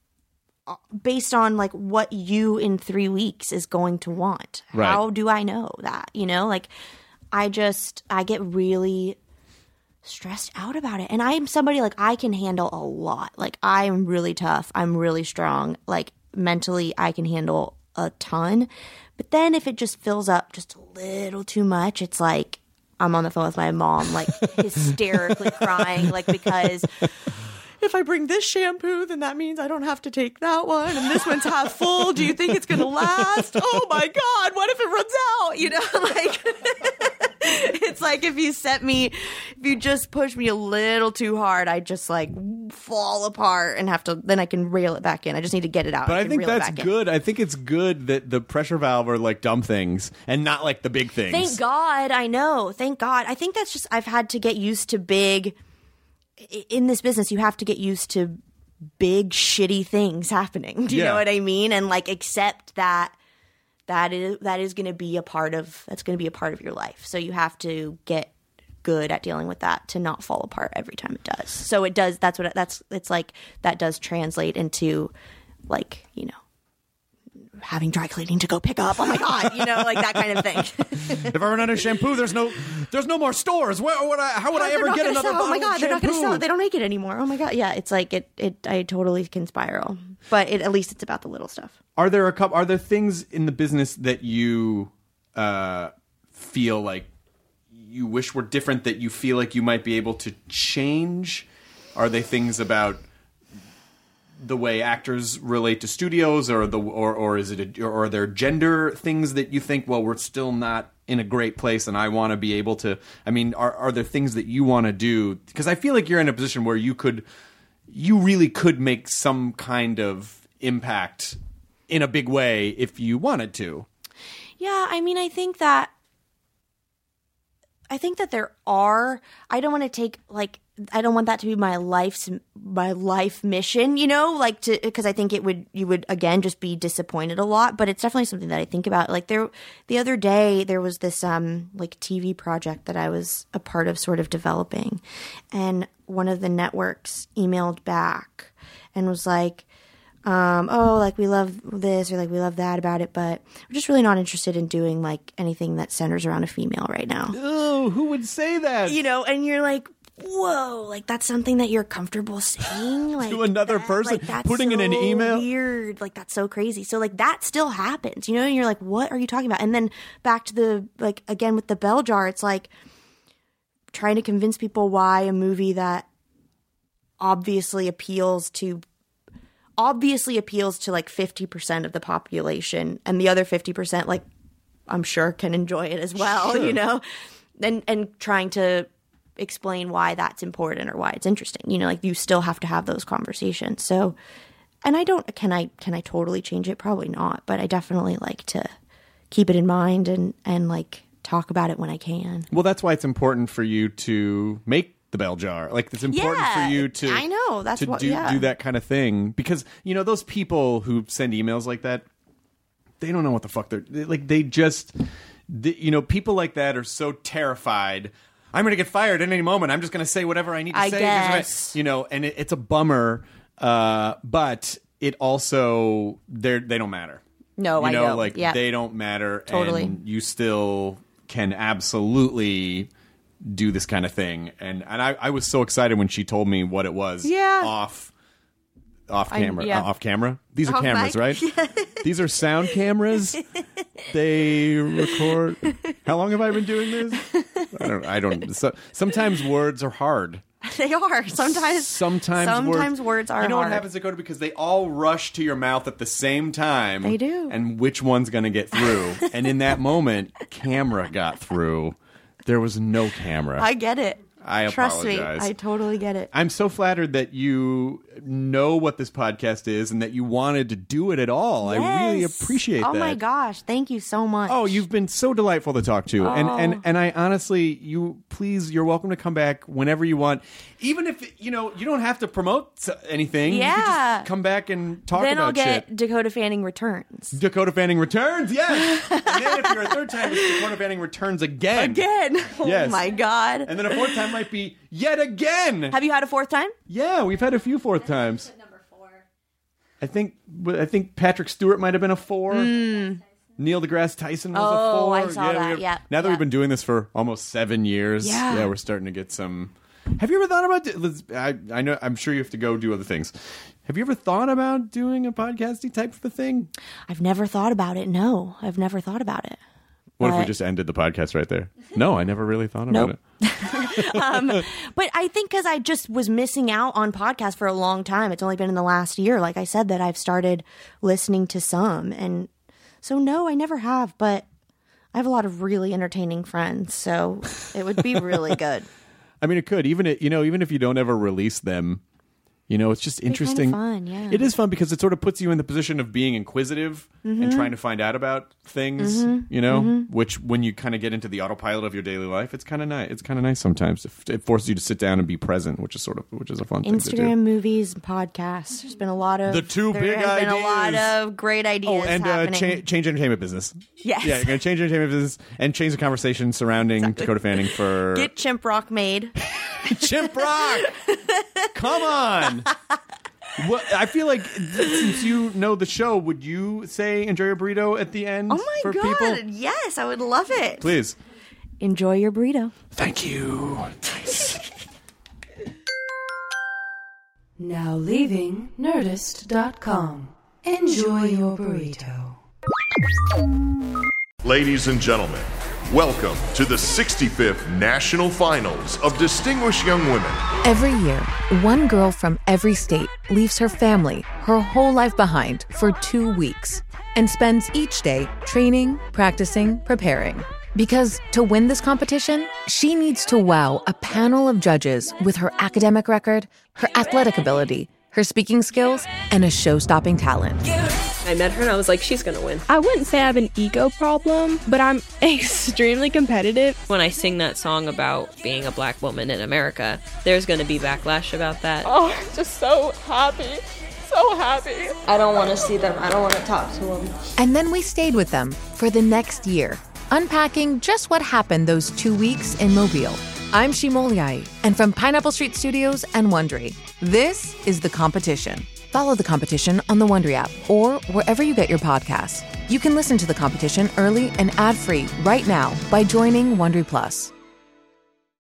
based on like what you in three weeks is going to want. Right. How do I know that? You know, like I just I get really stressed out about it. And I'm somebody like I can handle a lot. Like I'm really tough. I'm really strong. Like mentally I can handle a ton. But then if it just fills up just a little too much, it's like I'm on the phone with my mom like hysterically crying like because if I bring this shampoo, then that means I don't have to take that one. And this one's half full. Do you think it's going to last? Oh my God, what if it runs out? You know, like it's like if you set me, if you just push me a little too hard, I just like fall apart and have to, then I can reel it back in. I just need to get it out. But I, can think reel it that's back in. good. I think it's good that the pressure valve are like dumb things and not like the big things. Thank God. I know. Thank God. I think that's just, I've had to get used to big, in this business, you have to get used to big shitty things happening. Do you Yeah. know what I mean? And like accept that that is that is going to be a part of that's going to be a part of your life. So you have to get good at dealing with that to not fall apart every time it does. So it does. That's what it, that's. It's like that does translate into like you know having dry cleaning to go pick up. Oh my God, you know, like that kind of thing. If I run out of shampoo, there's no, there's no more stores. Where would I? How would I They're ever not get gonna another sell. bottle Oh my God, of they're not going to shampoo? sell it. They don't make it anymore. Oh my God, yeah, it's like it. It. I totally can spiral, but it, at least it's about the little stuff. Are there a couple? Are there things in the business that you uh, feel like you wish were different? That you feel like you might be able to change? Are they things about the way actors relate to studios, or the or or is it a, or are there gender things that you think? Well, we're still not in a great place, and I want to be able to. I mean, are are there things that you want to do? Because I feel like you're in a position where you could, you really could make some kind of impact in a big way if you wanted to. Yeah, I mean, I think that I think that there are. I don't want to take like I don't want that to be my life's my life mission, you know, like to because I think it would you would again just be disappointed a lot. But it's definitely something that I think about. Like there, the other day there was this um like T V project that I was a part of, sort of developing, and one of the networks emailed back and was like, Um, oh, like we love this or like we love that about it, but we're just really not interested in doing like anything that centers around a female right now. Oh, who would say that? You know, and you're like, whoa, like that's something that you're comfortable saying like To another that? person? Like, that's Putting in an so email? weird, like that's so crazy. So like that still happens, you know, and you're like, what are you talking about? And then back to the like again with the bell jar, it's like trying to convince people why a movie that obviously appeals to obviously appeals to like fifty percent of the population, and the other fifty percent like I'm sure can enjoy it as well, Sure. you know, and and trying to explain why that's important or why it's interesting, you know, like you still have to have those conversations. So, and I don't can I can I totally change it? Probably not, but I definitely like to keep it in mind and and like talk about it when I can. Well, that's why it's important for you to make the bell jar. Like it's important Yeah, for you to I know, that's to what- do yeah. do that kind of thing, because you know those people who send emails like that, they don't know what the fuck they're they, like. They just the, you know people like that are so terrified. I'm going to get fired at any moment. I'm just going to say whatever I need to I say. guess. You know, and it, it's a bummer, uh, but it also they they don't matter. No, you I know, know. like Yeah. they don't matter. Totally. And you still can absolutely do this kind of thing. And and I, I was so excited when she told me what it was. Yeah. Off off I- camera. yeah. Uh, off camera. These are Off cameras, mic? right? These are sound cameras. They record. How long have I been doing this? I don't I don't so, sometimes words are hard They are. Sometimes Sometimes sometimes words, are You know hard. what happens, Dakota? Because they all rush to your mouth at the same time. They do. And which one's going to get through? And in that moment, camera got through. There was no camera. I get it. I Trust apologize. me. I totally get it. I'm so flattered that you know what this podcast is and that you wanted to do it at all. I really Yes. appreciate oh that. Oh my gosh. Thank you so much. Oh, you've been so delightful to talk to. And and and I honestly, you please, you're welcome to come back whenever you want. Even if, you know, you don't have to promote anything. You can Yeah. just come back and talk Then about I'll get shit. Dakota Fanning Returns. Dakota Fanning Returns, yes. And then if you're a third time, it's Dakota Fanning Returns again. Again. Oh Yes. my God. And then a fourth time might be yet again. Have you had a fourth time? Yeah, we've had a few fourth times. I think I think Patrick Stewart might have been a four. Neil deGrasse Tyson was Oh, a four. I saw we that, have- yeah, Now that yeah. we've been doing this for almost seven years, Yeah. we're starting to get some. Have you ever thought about? let's- I, I know. I'm sure you have to go do other things. Have you ever thought about doing a podcasty type of a thing? I've never thought about it. No, I've never thought about it. What if we But- just ended the podcast right there? No, I never really thought about Nope. it. um, but I think because I just was missing out on podcasts for a long time. It's only been in the last year, like I said, that I've started listening to some. And so, no, I never have. But I have a lot of really entertaining friends. So it would be really good. I mean, it could even it- you know even if you don't ever release them. You know, it's just kinda interesting. fun, yeah. It is fun because it sort of puts you in the position of being inquisitive Mm-hmm. and trying to find out about things, you know, which when you kind of get into the autopilot of your daily life, it's kind of nice. It's kind of nice sometimes. It, it forces you to sit down and be present, which is sort of, which is a fun thing to do. Instagram, movies, and podcasts. There's been a lot of The two there big has been a lot ideas. of great ideas Oh, and uh, happening. cha- change entertainment business. Yes. Yeah, you're going to change entertainment business and change the conversation surrounding Dakota Fanning for Get Chimp Rock made. Chimp Rock. Come on. Well, I feel like since you know the show, would you say enjoy your burrito at the end Oh my for God. people? Yes, I would love it. Please. Enjoy your burrito. Thank you. Now leaving Nerdist dot com. Enjoy your burrito. Ladies and gentlemen, welcome to the sixty-fifth National Finals of Distinguished Young Women. Every year, one girl from every state leaves her family, her whole life behind for two weeks and spends each day training, practicing, preparing. Because to win this competition, she needs to wow a panel of judges with her academic record, her athletic ability, her speaking skills, and a show-stopping talent. I met her and I was like, she's gonna win. I wouldn't say I have an ego problem, but I'm extremely competitive. When I sing that song about being a black woman in America, there's gonna be backlash about that. Oh, I'm just so happy. So happy. I don't want to see them. I don't want to talk to them. And then we stayed with them for the next year, unpacking just what happened those two weeks in Mobile. I'm Shimoliai, and from Pineapple Street Studios and Wondery, this is The Competition. Follow The Competition on the Wondery app or wherever you get your podcasts. You can listen to The Competition early and ad-free right now by joining Wondery Plus.